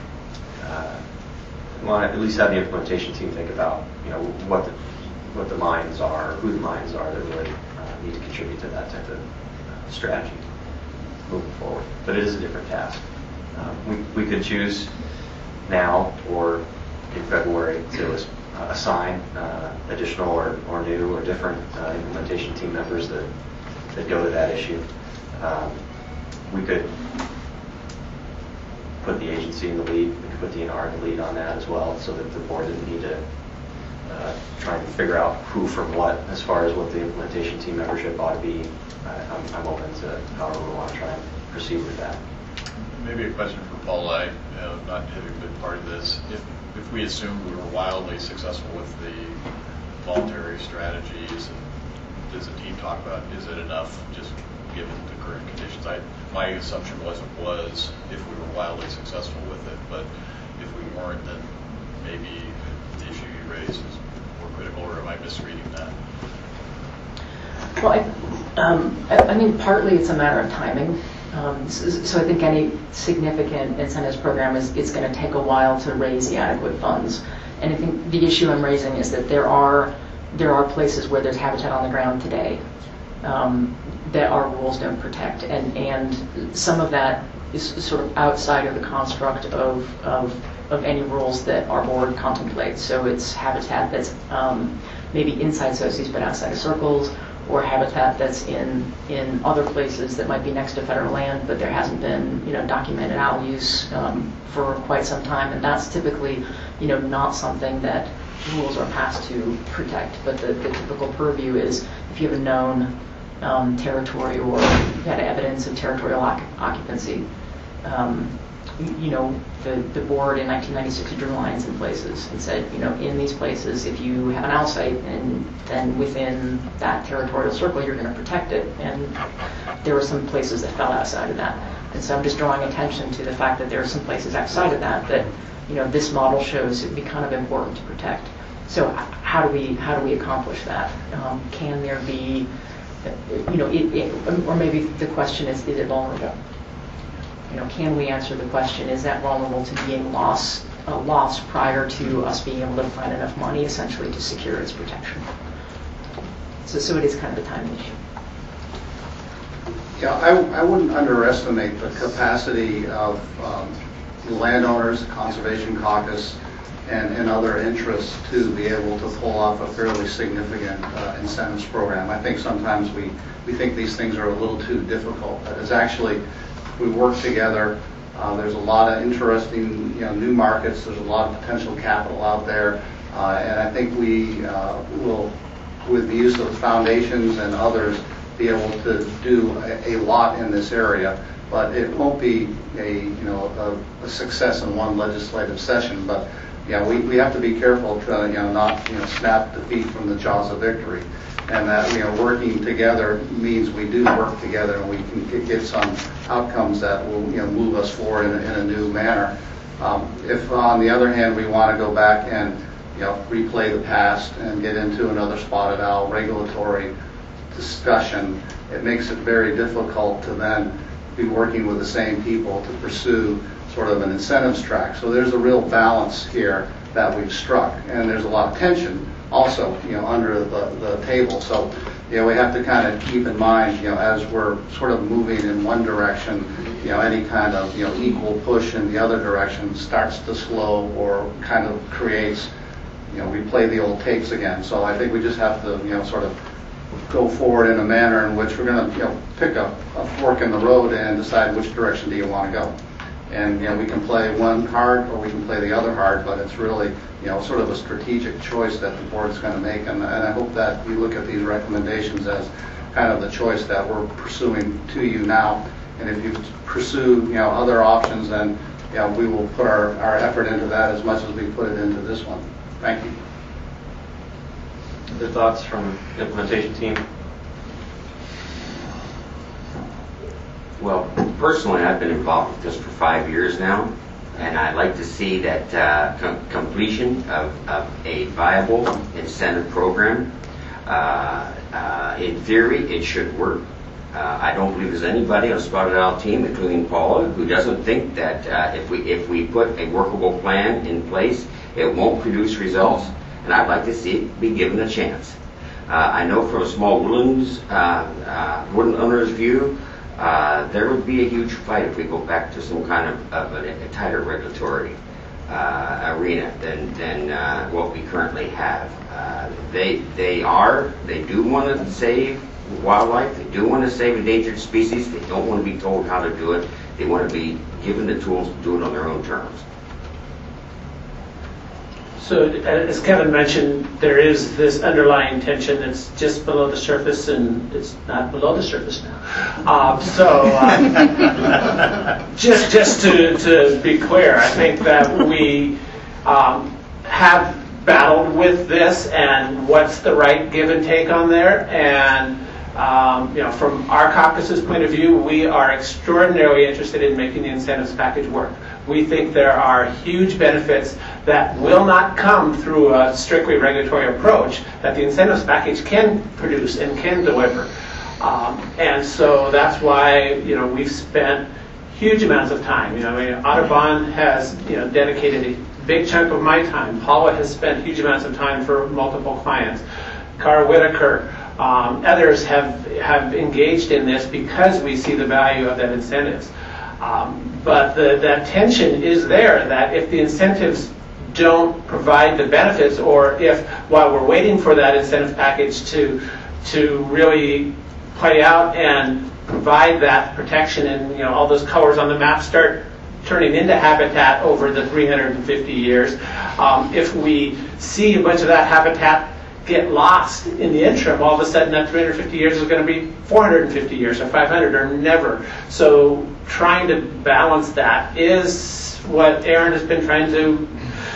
at least have the implementation team think about what the minds are, who the minds are that really need to contribute to that type of strategy moving forward. But it is a different task. We could choose now or in February to assign additional or new or different implementation team members that go to that issue. We could put the agency in the lead. We could put DNR in the lead on that as well, so that the board didn't need to try and figure out who from what as far as what the implementation team membership ought to be. I'm open to however we want to try and proceed with that. Maybe a question for Paul. Not having been part of this, if we assumed we were wildly successful with the voluntary strategies, does the team talk about is it enough just given the current conditions? My assumption was it was if we were wildly successful with it, but if we weren't, then maybe the issue you raised is more critical, or am I misreading that? Well, I mean, partly it's a matter of timing. So I think any significant incentives program it's going to take a while to raise the adequate funds. And I think the issue I'm raising is that there are places where there's habitat on the ground today that our rules don't protect, and some of that is sort of outside of the construct of any rules that our board contemplates. So it's habitat that's maybe inside SOCIs but outside of circles, or habitat that's in other places that might be next to federal land, but there hasn't been documented owl use for quite some time, and that's typically not something that rules are passed to protect. But the typical purview is if you have a known territory or had evidence of territorial occupancy. The board in 1996 drew lines in places and said, in these places, if you have an owl site, and then within that territorial circle, you're going to protect it. And there were some places that fell outside of that. And so I'm just drawing attention to the fact that there are some places outside of that this model shows it would be kind of important to protect. So how do we accomplish that? Can there be, or maybe the question is it vulnerable? Can we answer the question, is that vulnerable to being lost prior to us being able to find enough money essentially to secure its protection? So it is kind of a timing issue. Yeah, I wouldn't underestimate the capacity of the landowners, Conservation Caucus, and other interests to be able to pull off a fairly significant incentives program. I think sometimes we think these things are a little too difficult, but it's actually, we work together. There's a lot of interesting new markets. There's a lot of potential capital out there. And I think we will, with the use of foundations and others, be able to do a lot in this area. But it won't be a success in one legislative session. But we have to be careful to not snap defeat from the jaws of victory. And that working together means we do work together, and we can get some outcomes that will move us forward in a new manner. If on the other hand we want to go back and replay the past and get into another spotted owl regulatory discussion, it makes it very difficult to then be working with the same people to pursue sort of an incentives track. So there's a real balance here that we've struck, and there's a lot of tension also, under the table. So, we have to kind of keep in mind, as we're sort of moving in one direction, any kind of, equal push in the other direction starts to slow or kind of creates, we play the old tapes again. So I think we just have to, sort of go forward in a manner in which we're going to, pick a fork in the road and decide which direction do you want to go. And we can play one hard or we can play the other hard, but it's really sort of a strategic choice that the board is going to make. And I hope that you look at these recommendations as kind of the choice that we're pursuing to you now. And if you pursue other options, then we will put our effort into that as much as we put it into this one. Thank you. Other thoughts from the implementation team? Well, personally, I've been involved with this for 5 years now, and I'd like to see that completion of a viable incentive program. In theory, it should work. I don't believe there's anybody on the Spotted Owl team, including Paula, who doesn't think that if we put a workable plan in place, it won't produce results, and I'd like to see it be given a chance. I know from a small woodland owner's view, there would be a huge fight if we go back to some kind of a tighter regulatory arena than what we currently have. They do want to save wildlife. They do want to save endangered species. They don't want to be told how to do it. They want to be given the tools to do it on their own terms. So, as Kevin mentioned, there is this underlying tension that's just below the surface, and it's not below the surface now. Just to be clear, I think that we have battled with this and what's the right give and take on there. And from our caucus's point of view, we are extraordinarily interested in making the incentives package work. We think there are huge benefits that will not come through a strictly regulatory approach that the incentives package can produce and can deliver. And so that's why we've spent huge amounts of time. Audubon has dedicated a big chunk of my time. Paula has spent huge amounts of time for multiple clients. Cara Whitaker, others have engaged in this because we see the value of that incentives. But that tension is there, that if the incentives don't provide the benefits, or if while we're waiting for that incentive package to really play out and provide that protection, and all those colors on the map start turning into habitat over the 350 years, if we see a bunch of that habitat get lost in the interim, all of a sudden that 350 years is going to be 450 years or 500 or never. So trying to balance that is what Aaron has been trying to,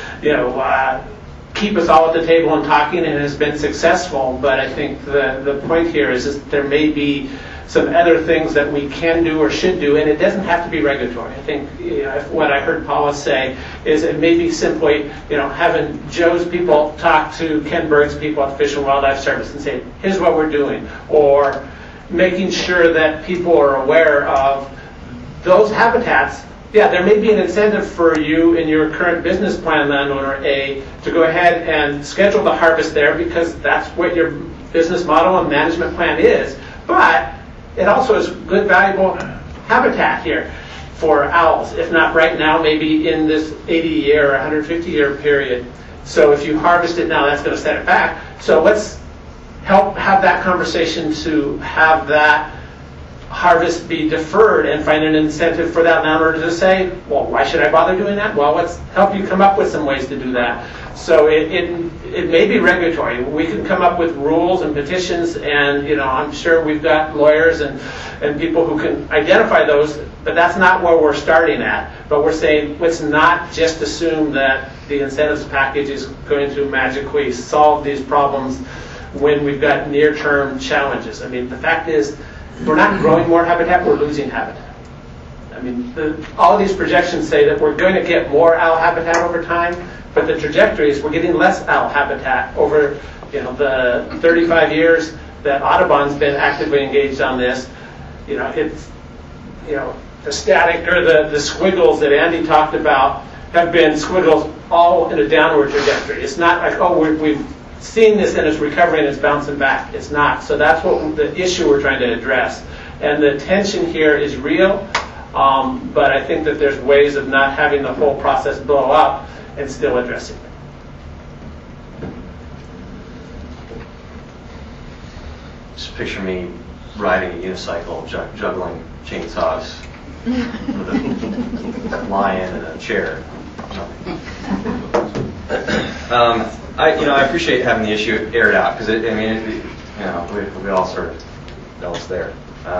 keep us all at the table and talking, and has been successful. But I think the point here is that there may be some other things that we can do or should do, and it doesn't have to be regulatory. I think what I heard Paula say is it may be simply, having Joe's people talk to Ken Berg's people at the Fish and Wildlife Service and say, here's what we're doing, or making sure that people are aware of those habitats. Yeah, there may be an incentive for you in your current business plan, landowner A, to go ahead and schedule the harvest there because that's what your business model and management plan is. But it also is good, valuable habitat here for owls, if not right now, maybe in this 80-year or 150-year period. So if you harvest it now, that's going to set it back. So let's help have that conversation to have that harvest be deferred and find an incentive for that landowner to say, well, why should I bother doing that? Well, let's help you come up with some ways to do that. So it may be regulatory. We can come up with rules and petitions, and I'm sure we've got lawyers and people who can identify those, but that's not where we're starting at. But we're saying let's not just assume that the incentives package is going to magically solve these problems when we've got near-term challenges. I mean, the fact is, we're not growing more habitat, we're losing habitat. I mean, all these projections say that we're going to get more owl habitat over time, but the trajectory is we're getting less owl habitat over the 35 years that Audubon's been actively engaged on this. It's the static or the squiggles that Andy talked about have been squiggles all in a downward trajectory. It's not like, oh, we've seen this and it's recovering, it's bouncing back. It's not. So that's what the issue we're trying to address. And the tension here is real, but I think that there's ways of not having the whole process blow up and still addressing it. Just picture me riding a unicycle, juggling chainsaws with a lion and a chair. I appreciate having the issue aired out because we all sort of know it's there.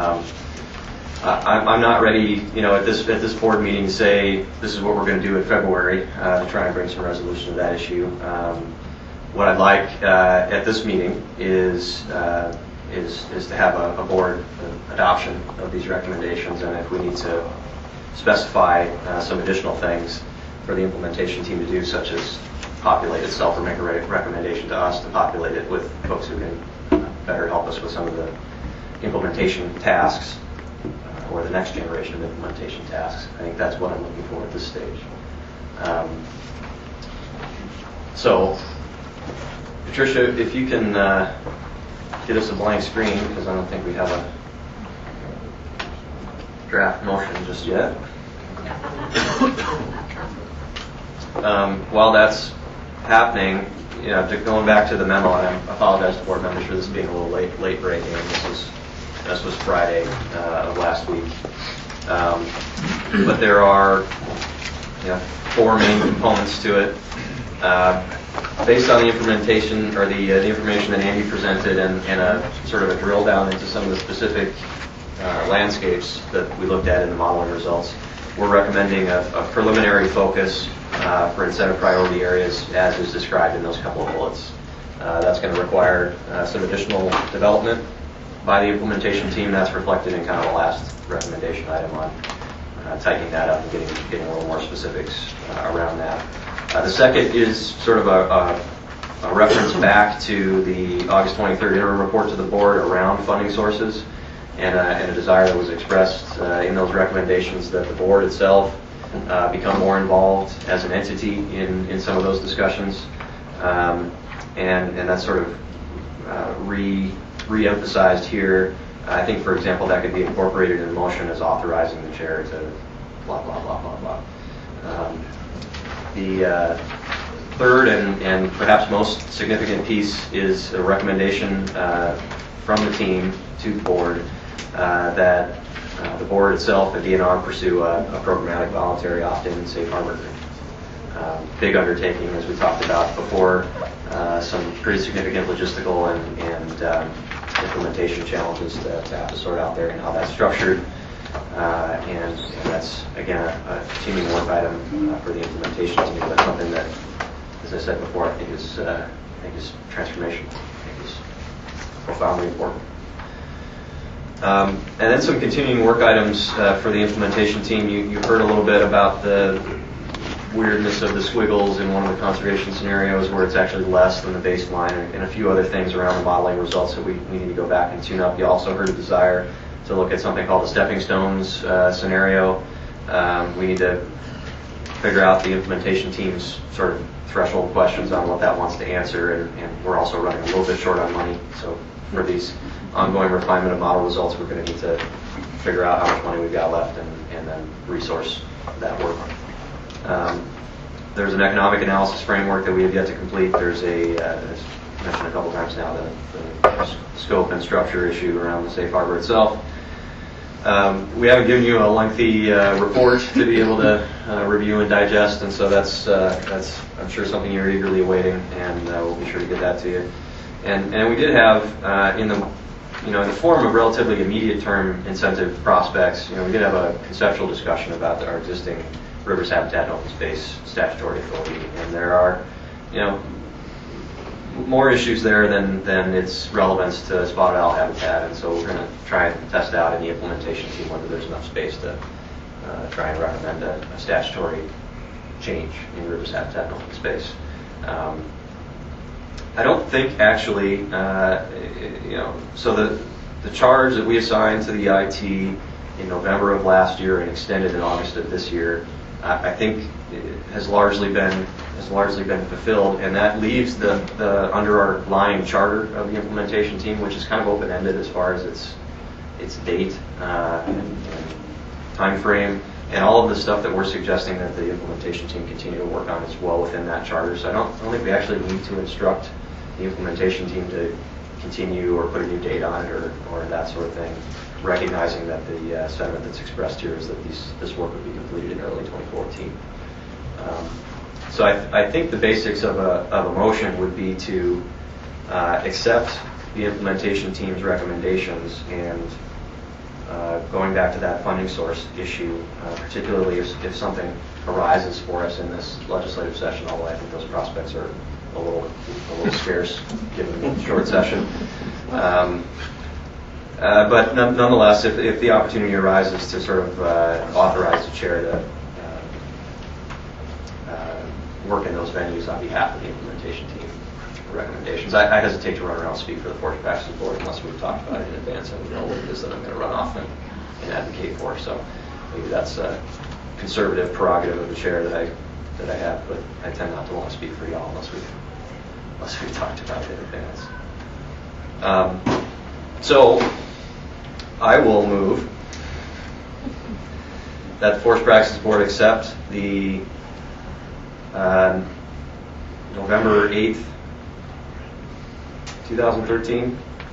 I'm not ready, at this board meeting to say this is what we're going to do in February to try and bring some resolution to that issue. What I'd like at this meeting is to have a board adoption of these recommendations, and if we need to specify some additional things for the implementation team to do, such as populate itself or make a recommendation to us to populate it with folks who can better help us with some of the implementation tasks or the next generation of implementation tasks. I think that's what I'm looking for at this stage. So, Patricia, if you can get us a blank screen, because I don't think we have a draft motion just yet. While that's happening, going back to the memo, and I apologize to board members for this being a little late breaking. This was Friday of last week. But there are four main components to it. Based on the implementation or the information that Andy presented and a sort of a drill down into some of the specific landscapes that we looked at in the modeling results, we're recommending a preliminary focus for incentive priority areas as is described in those couple of bullets. That's going to require some additional development by the implementation team. That's reflected in kind of the last recommendation item on tightening that up and getting a little more specifics around that. The second is sort of a reference back to the August 23rd interim report to the board around funding sources and a desire that was expressed in those recommendations that the board itself become more involved as an entity in some of those discussions. And that's sort of re-emphasized here. I think, for example, that could be incorporated in motion as authorizing the chair to blah, blah, blah, blah, blah. The third and perhaps most significant piece is a recommendation from the team to the board that the board itself, the DNR, pursue a programmatic voluntary opt-in safe harbor agreement. big undertaking, as we talked about before, some pretty significant logistical and implementation challenges to have to sort out there and how that's structured. And that's, again, a continuing work item for the implementation team, but something that, as I said before, I think is transformation. I think is profoundly important. And then some continuing work items for the implementation team. You heard a little bit about the weirdness of the squiggles in one of the conservation scenarios where it's actually less than the baseline, and a few other things around the modeling results that we need to go back and tune up. You also heard a desire to look at something called the stepping stones scenario. We need to figure out the implementation team's sort of threshold questions on what that wants to answer, and we're also running a little bit short on money. So for these ongoing refinement of model results, we're going to need to figure out how much money we've got left and then resource that work. There's an economic analysis framework that we have yet to complete. There's as mentioned a couple times now, the scope and structure issue around the safe harbor itself. We haven't given you a lengthy report to be able to review and digest, and so that's I'm sure something you're eagerly awaiting, and we'll be sure to get that to you. And we did have in the form of relatively immediate term incentive prospects, we did have a conceptual discussion about our existing Rivers Habitat and Open Space statutory authority, and there are more issues there than its relevance to spotted owl habitat, and so we're going to try and test out in the implementation team whether there's enough space to try and recommend a statutory change in Rivers Habitat and Open Space. I don't think actually, so the charge that we assigned to the IT in November of last year and extended in August of this year, I think has largely been fulfilled, and that leaves the underlying charter of the implementation team, which is kind of open-ended as far as its date and time frame, and all of the stuff that we're suggesting that the implementation team continue to work on is well within that charter. So I don't think we actually need to instruct the implementation team to continue or put a new date on it or that sort of thing, recognizing that the sentiment that's expressed here is that this work would be completed in early 2014. So I think the basics of a motion would be to accept the implementation team's recommendations, and going back to that funding source issue, particularly if something arises for us in this legislative session, although I think those prospects are a little scarce given the short session. But nonetheless, if the opportunity arises to sort of authorize the chair to work in those venues on behalf of the implementation team recommendations. I hesitate to run around and speak for the Forest Practices Board unless we've talked about it in advance and we know what it is that I'm going to run off and advocate for. So maybe that's a conservative prerogative of the chair that I have, but I tend not to want to speak for y'all unless we've talked about it in advance. So I will move that the Forest Practices Board accept the November 8th, 2013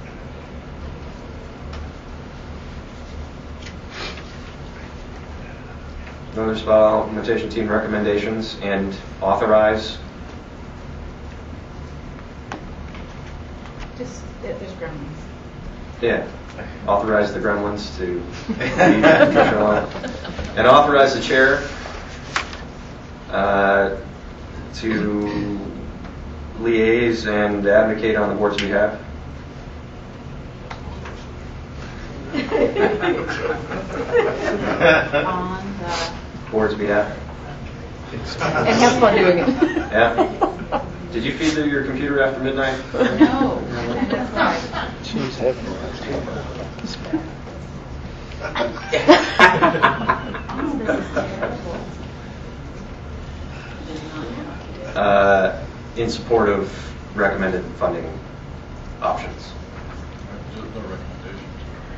Northern Spotted Owl Implementation Team recommendations and authorize. There's gremlins. Yeah, authorize the gremlins to be Patricia Line, and authorize the chair to liaise and advocate on the board's behalf. On the Board's behalf. And have fun doing it. Yeah. Did you feed your computer after midnight? No. That's right. She's having in support of recommended funding options. There's no recommendation.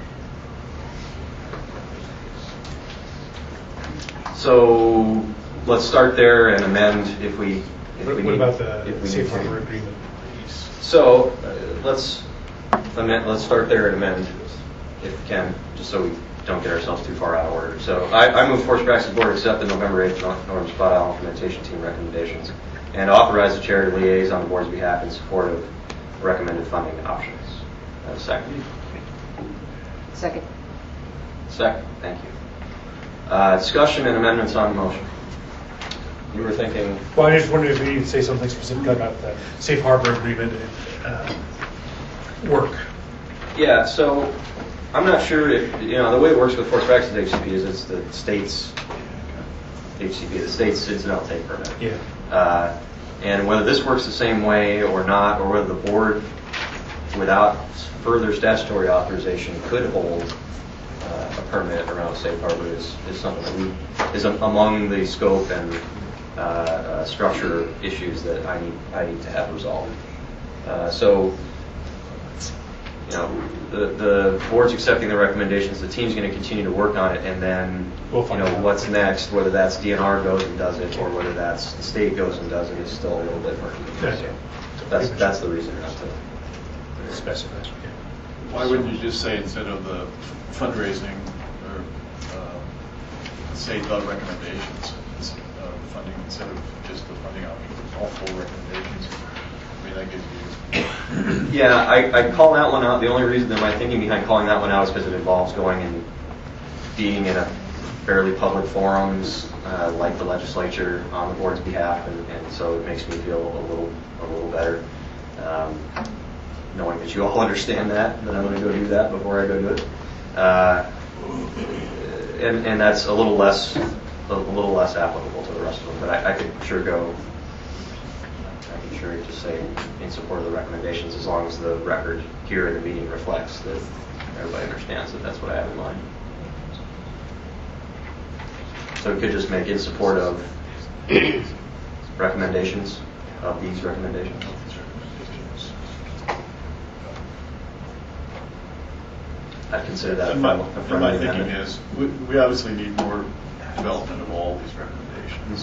So let's start there and amend if we What need. about the if we safe need to. harbor agreement piece? So let's start there and amend if we can, just so we don't get ourselves too far out of order. So I move Forest Practices Board accept the November 8th Northern Spot Owl implementation team recommendations and authorize the chair to liaise on the board's behalf in support of recommended funding options. Second. Second. Second. Thank you. Discussion and amendments on the motion. You were thinking... Well, I just wondered if you could say something specific about the safe harbor agreement work. Yeah, so I'm not sure if, the way it works with Forest Practices HCP is it's the state's HCP, the state's incidental take permit. Yeah. And whether this works the same way or not, or whether the board, without further statutory authorization, could hold a permit around safe harbor is something that is among the scope and structure issues that I need to have resolved. The board's accepting the recommendations. The team's going to continue to work on it, and then what's next, whether that's DNR goes and does it, or whether that's the state goes and does it, is still a little bit murky. So that's the reason not to specify. Why wouldn't you just say, instead of the fundraising, or say the recommendations, funding, instead of just the funding options, all full recommendations? I mean, that gives you... Yeah, I call that one out. The only reason that my thinking behind calling that one out is because it involves going and being in a fairly public forums like the legislature on the board's behalf, and so it makes me feel a little better knowing that you all understand that I'm going to go do that before I go do it, and that's a little less applicable to the rest of them. But I could sure go. I can sure just say in support of the recommendations, as long as the record here in the meeting reflects that everybody understands that that's what I have in mind. So it could just make in support of recommendations, of these recommendations. I'd consider that a friendly My amendment. thinking is, we obviously need more development of all these recommendations.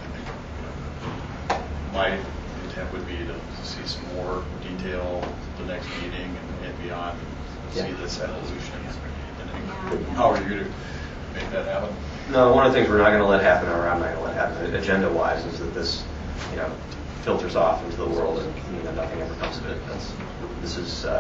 Mm-hmm. My intent would be to see some more detail the next meeting and beyond, see this evolution. And how are you going to make that happen? No, one of the things we're not going to let happen, or I'm not going to let happen, agenda-wise, is that this, filters off into the world and nothing ever comes of it. This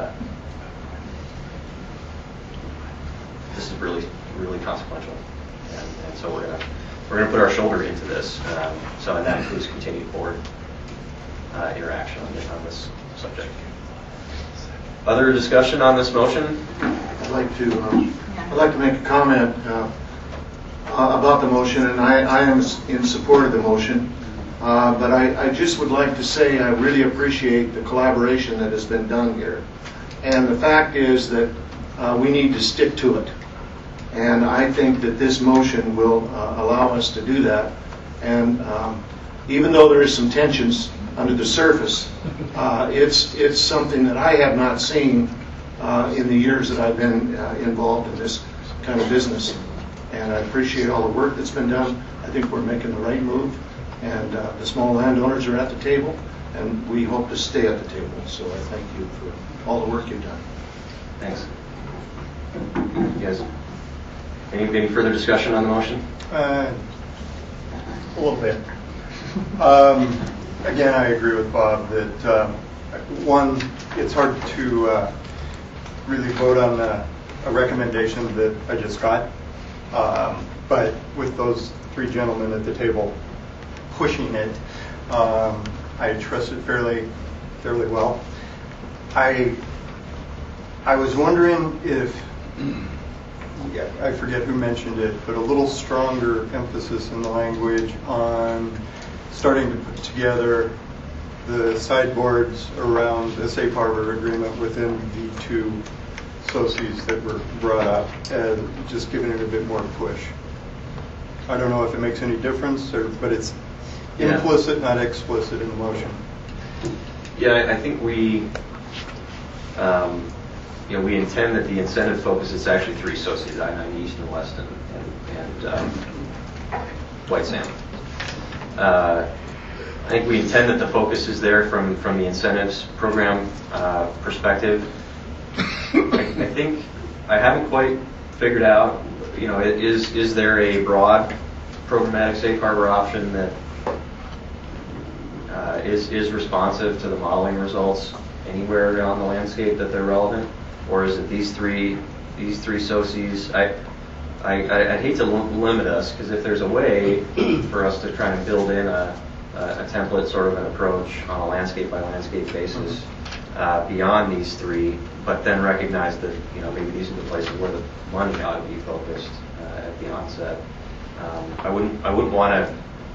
is really, really consequential, and so we're gonna put our shoulder into this. And that includes continued board interaction on this subject. Other discussion on this motion? I'd like to make a comment about the motion, and I am in support of the motion. But I just would like to say I really appreciate the collaboration that has been done here. And the fact is that we need to stick to it. And I think that this motion will allow us to do that. And even though there is some tensions under the surface, it's something that I have not seen in the years that I've been involved in this kind of business. And I appreciate all the work that's been done. I think we're making the right move. And the small landowners are at the table, and we hope to stay at the table. So I thank you for all the work you've done. Thanks. You guys, any further discussion on the motion? A little bit. Again, I agree with Bob that one, it's hard to really vote on a recommendation that I just got. But with those three gentlemen at the table pushing it, I trust it fairly well. I was wondering if, I forget who mentioned it, but a little stronger emphasis in the language on starting to put together the sideboards around the safe harbor agreement within the two SOCIs that were brought up, and just giving it a bit more push. I don't know if it makes any difference, but it's implicit, not explicit in the motion. Yeah, I think we intend that the incentive focus is actually three SOCIs, I-90 East and West and White Sand. I think we intend that the focus is there from the incentives program perspective. I think I haven't quite figured out you know, is there a broad programmatic safe harbor option that is responsive to the modeling results anywhere on the landscape that they're relevant, or is it these three SOCs? I'd hate to limit us, because if there's a way for us to try and build in a template, sort of an approach on a landscape by landscape basis beyond these three, but then recognize that, you know, maybe these are the places where the money ought to be focused at the onset. I wouldn't want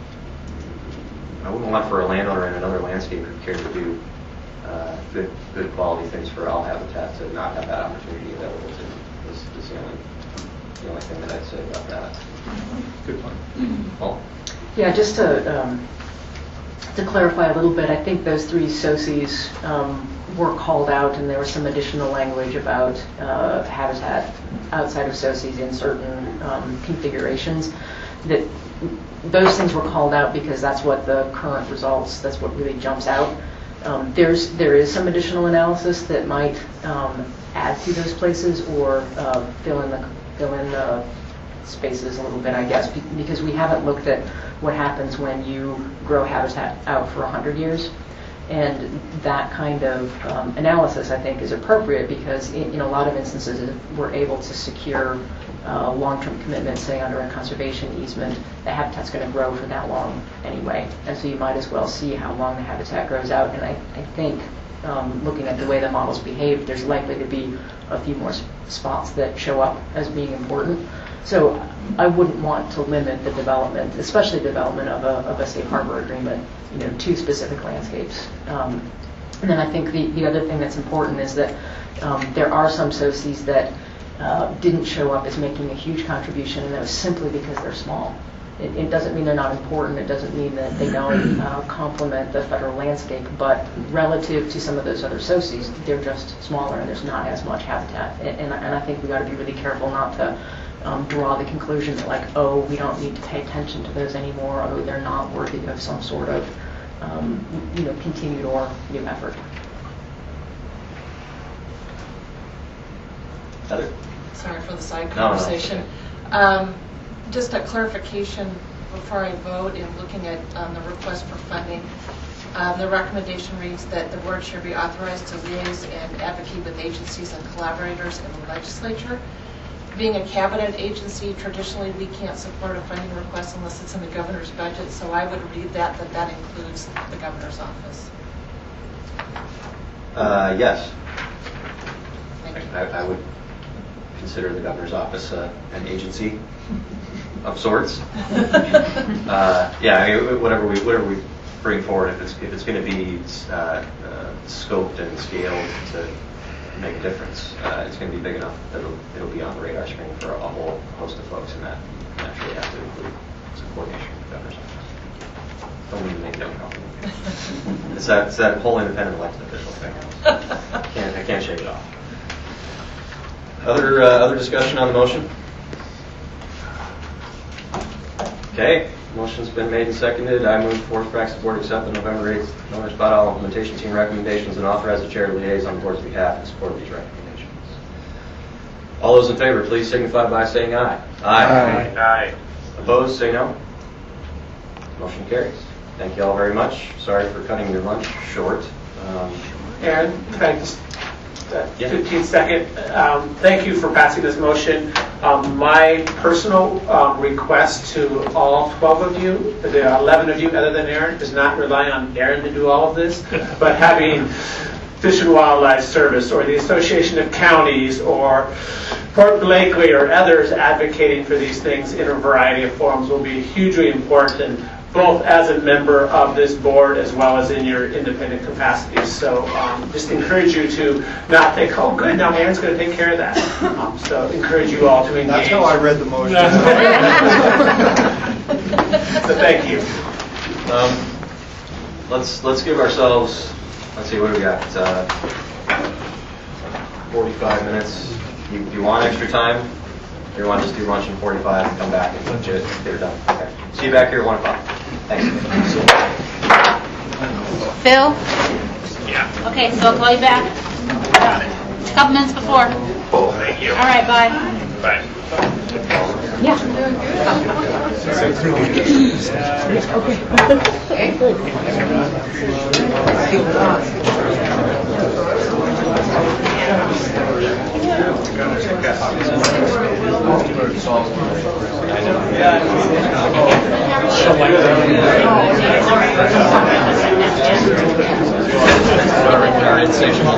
for a landowner in another landscape who cared to do good quality things for owl habitat to not have that opportunity available to them. Is the only thing that I'd say about that. Good point. Paul? Yeah, just to clarify a little bit, I think those three SOCs were called out, and there was some additional language about habitat outside of SOCs in certain configurations. That those things were called out because that's what the current results, that's what really jumps out. There is some additional analysis that might add to those places or fill in the spaces a little bit, I guess, because we haven't looked at what happens when you grow habitat out for 100 years. And that kind of analysis, I think, is appropriate because in a lot of instances, we're able to secure long-term commitments, say under a conservation easement, the habitat's going to grow for that long anyway. And so you might as well see how long the habitat grows out. And I think looking at the way the models behave, there's likely to be a few more spots that show up as being important. So I wouldn't want to limit the development, especially development of a safe harbor agreement, you know, to specific landscapes. And then I think the other thing that's important is that there are some SOCs that didn't show up as making a huge contribution, and that was simply because they're small. It doesn't mean they're not important. It doesn't mean that they don't complement the federal landscape, but relative to some of those other SOCs, they're just smaller and there's not as much habitat. And I think we got to be really careful not to draw the conclusion that, like, oh, we don't need to pay attention to those anymore, oh, they're not worthy of some sort of continued or new effort. Heather? Sorry for the side conversation. No. Just a clarification before I vote in looking at the request for funding. The recommendation reads that the board should be authorized to liaise and advocate with agencies and collaborators in the legislature. Being a cabinet agency, traditionally we can't support a funding request unless it's in the governor's budget, so I would read that includes the governor's office. Yes. I would consider the governor's office an agency of sorts. Yeah, I mean, whatever we bring forward, if it's going to be scoped and scaled to make a difference, it's going to be big enough that it'll be on the radar screen for a whole host of folks, and that naturally has to include some coordination with the governor's office. Don't need to make it uncomfortable. It's that whole independent elected official thing. I can't shake it off. Other discussion on the motion? Okay, motion's been made and seconded. I move Forest Practice Board accept the November 8th Northern Spotted Owl Implementation Team recommendations and authorize the chair to liaise on the board's behalf in support of these recommendations. All those in favor, please signify by saying aye. Aye. Aye. Opposed, say no. Motion carries. Thank you all very much. Sorry for cutting your lunch short. Aaron, can I just 15 second. Thank you for passing this motion. My personal request to all 12 of you, the 11 of you other than Aaron, is not rely on Aaron to do all of this, but having Fish and Wildlife Service or the Association of Counties or Port Blakely or others advocating for these things in a variety of forums will be hugely important, both as a member of this board as well as in your independent capacities. So just encourage you to not think, oh good, now Aaron's going to take care of that. So encourage you all to engage. That's how I read the motion. So thank you. Let's give ourselves, let's see, what do we got? 45 minutes. You want extra time? Or you want to just do lunch in 45 and come back and get it done? Okay. See you back here at 1 o'clock. Thanks. Phil? Yeah. Okay, so I'll call you back. Got it. A couple minutes before. Oh, thank you. All right, bye. Bye. Yeah. Our insatiable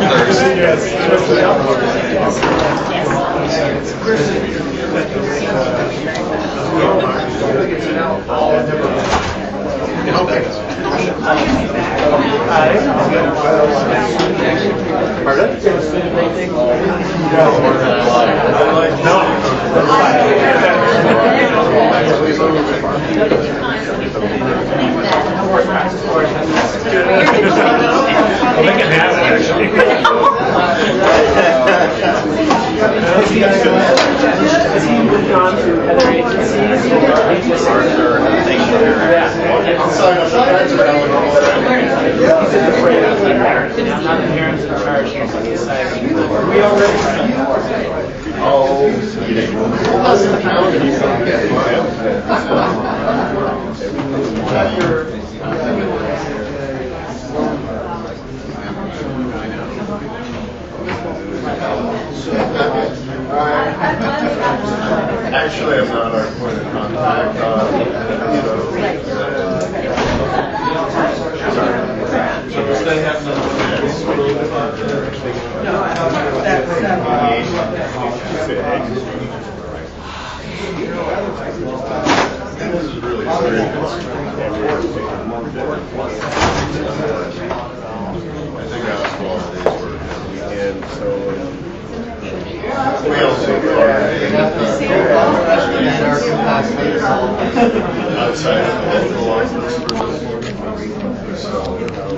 They can have it, actually. Has he moved on to other agencies? I'm not the parents in charge of deciding. Are we all ready? Actually, I'm not our point of contact. This is really serious. I think I was 12 days work this weekend, so we also outside of the local office. So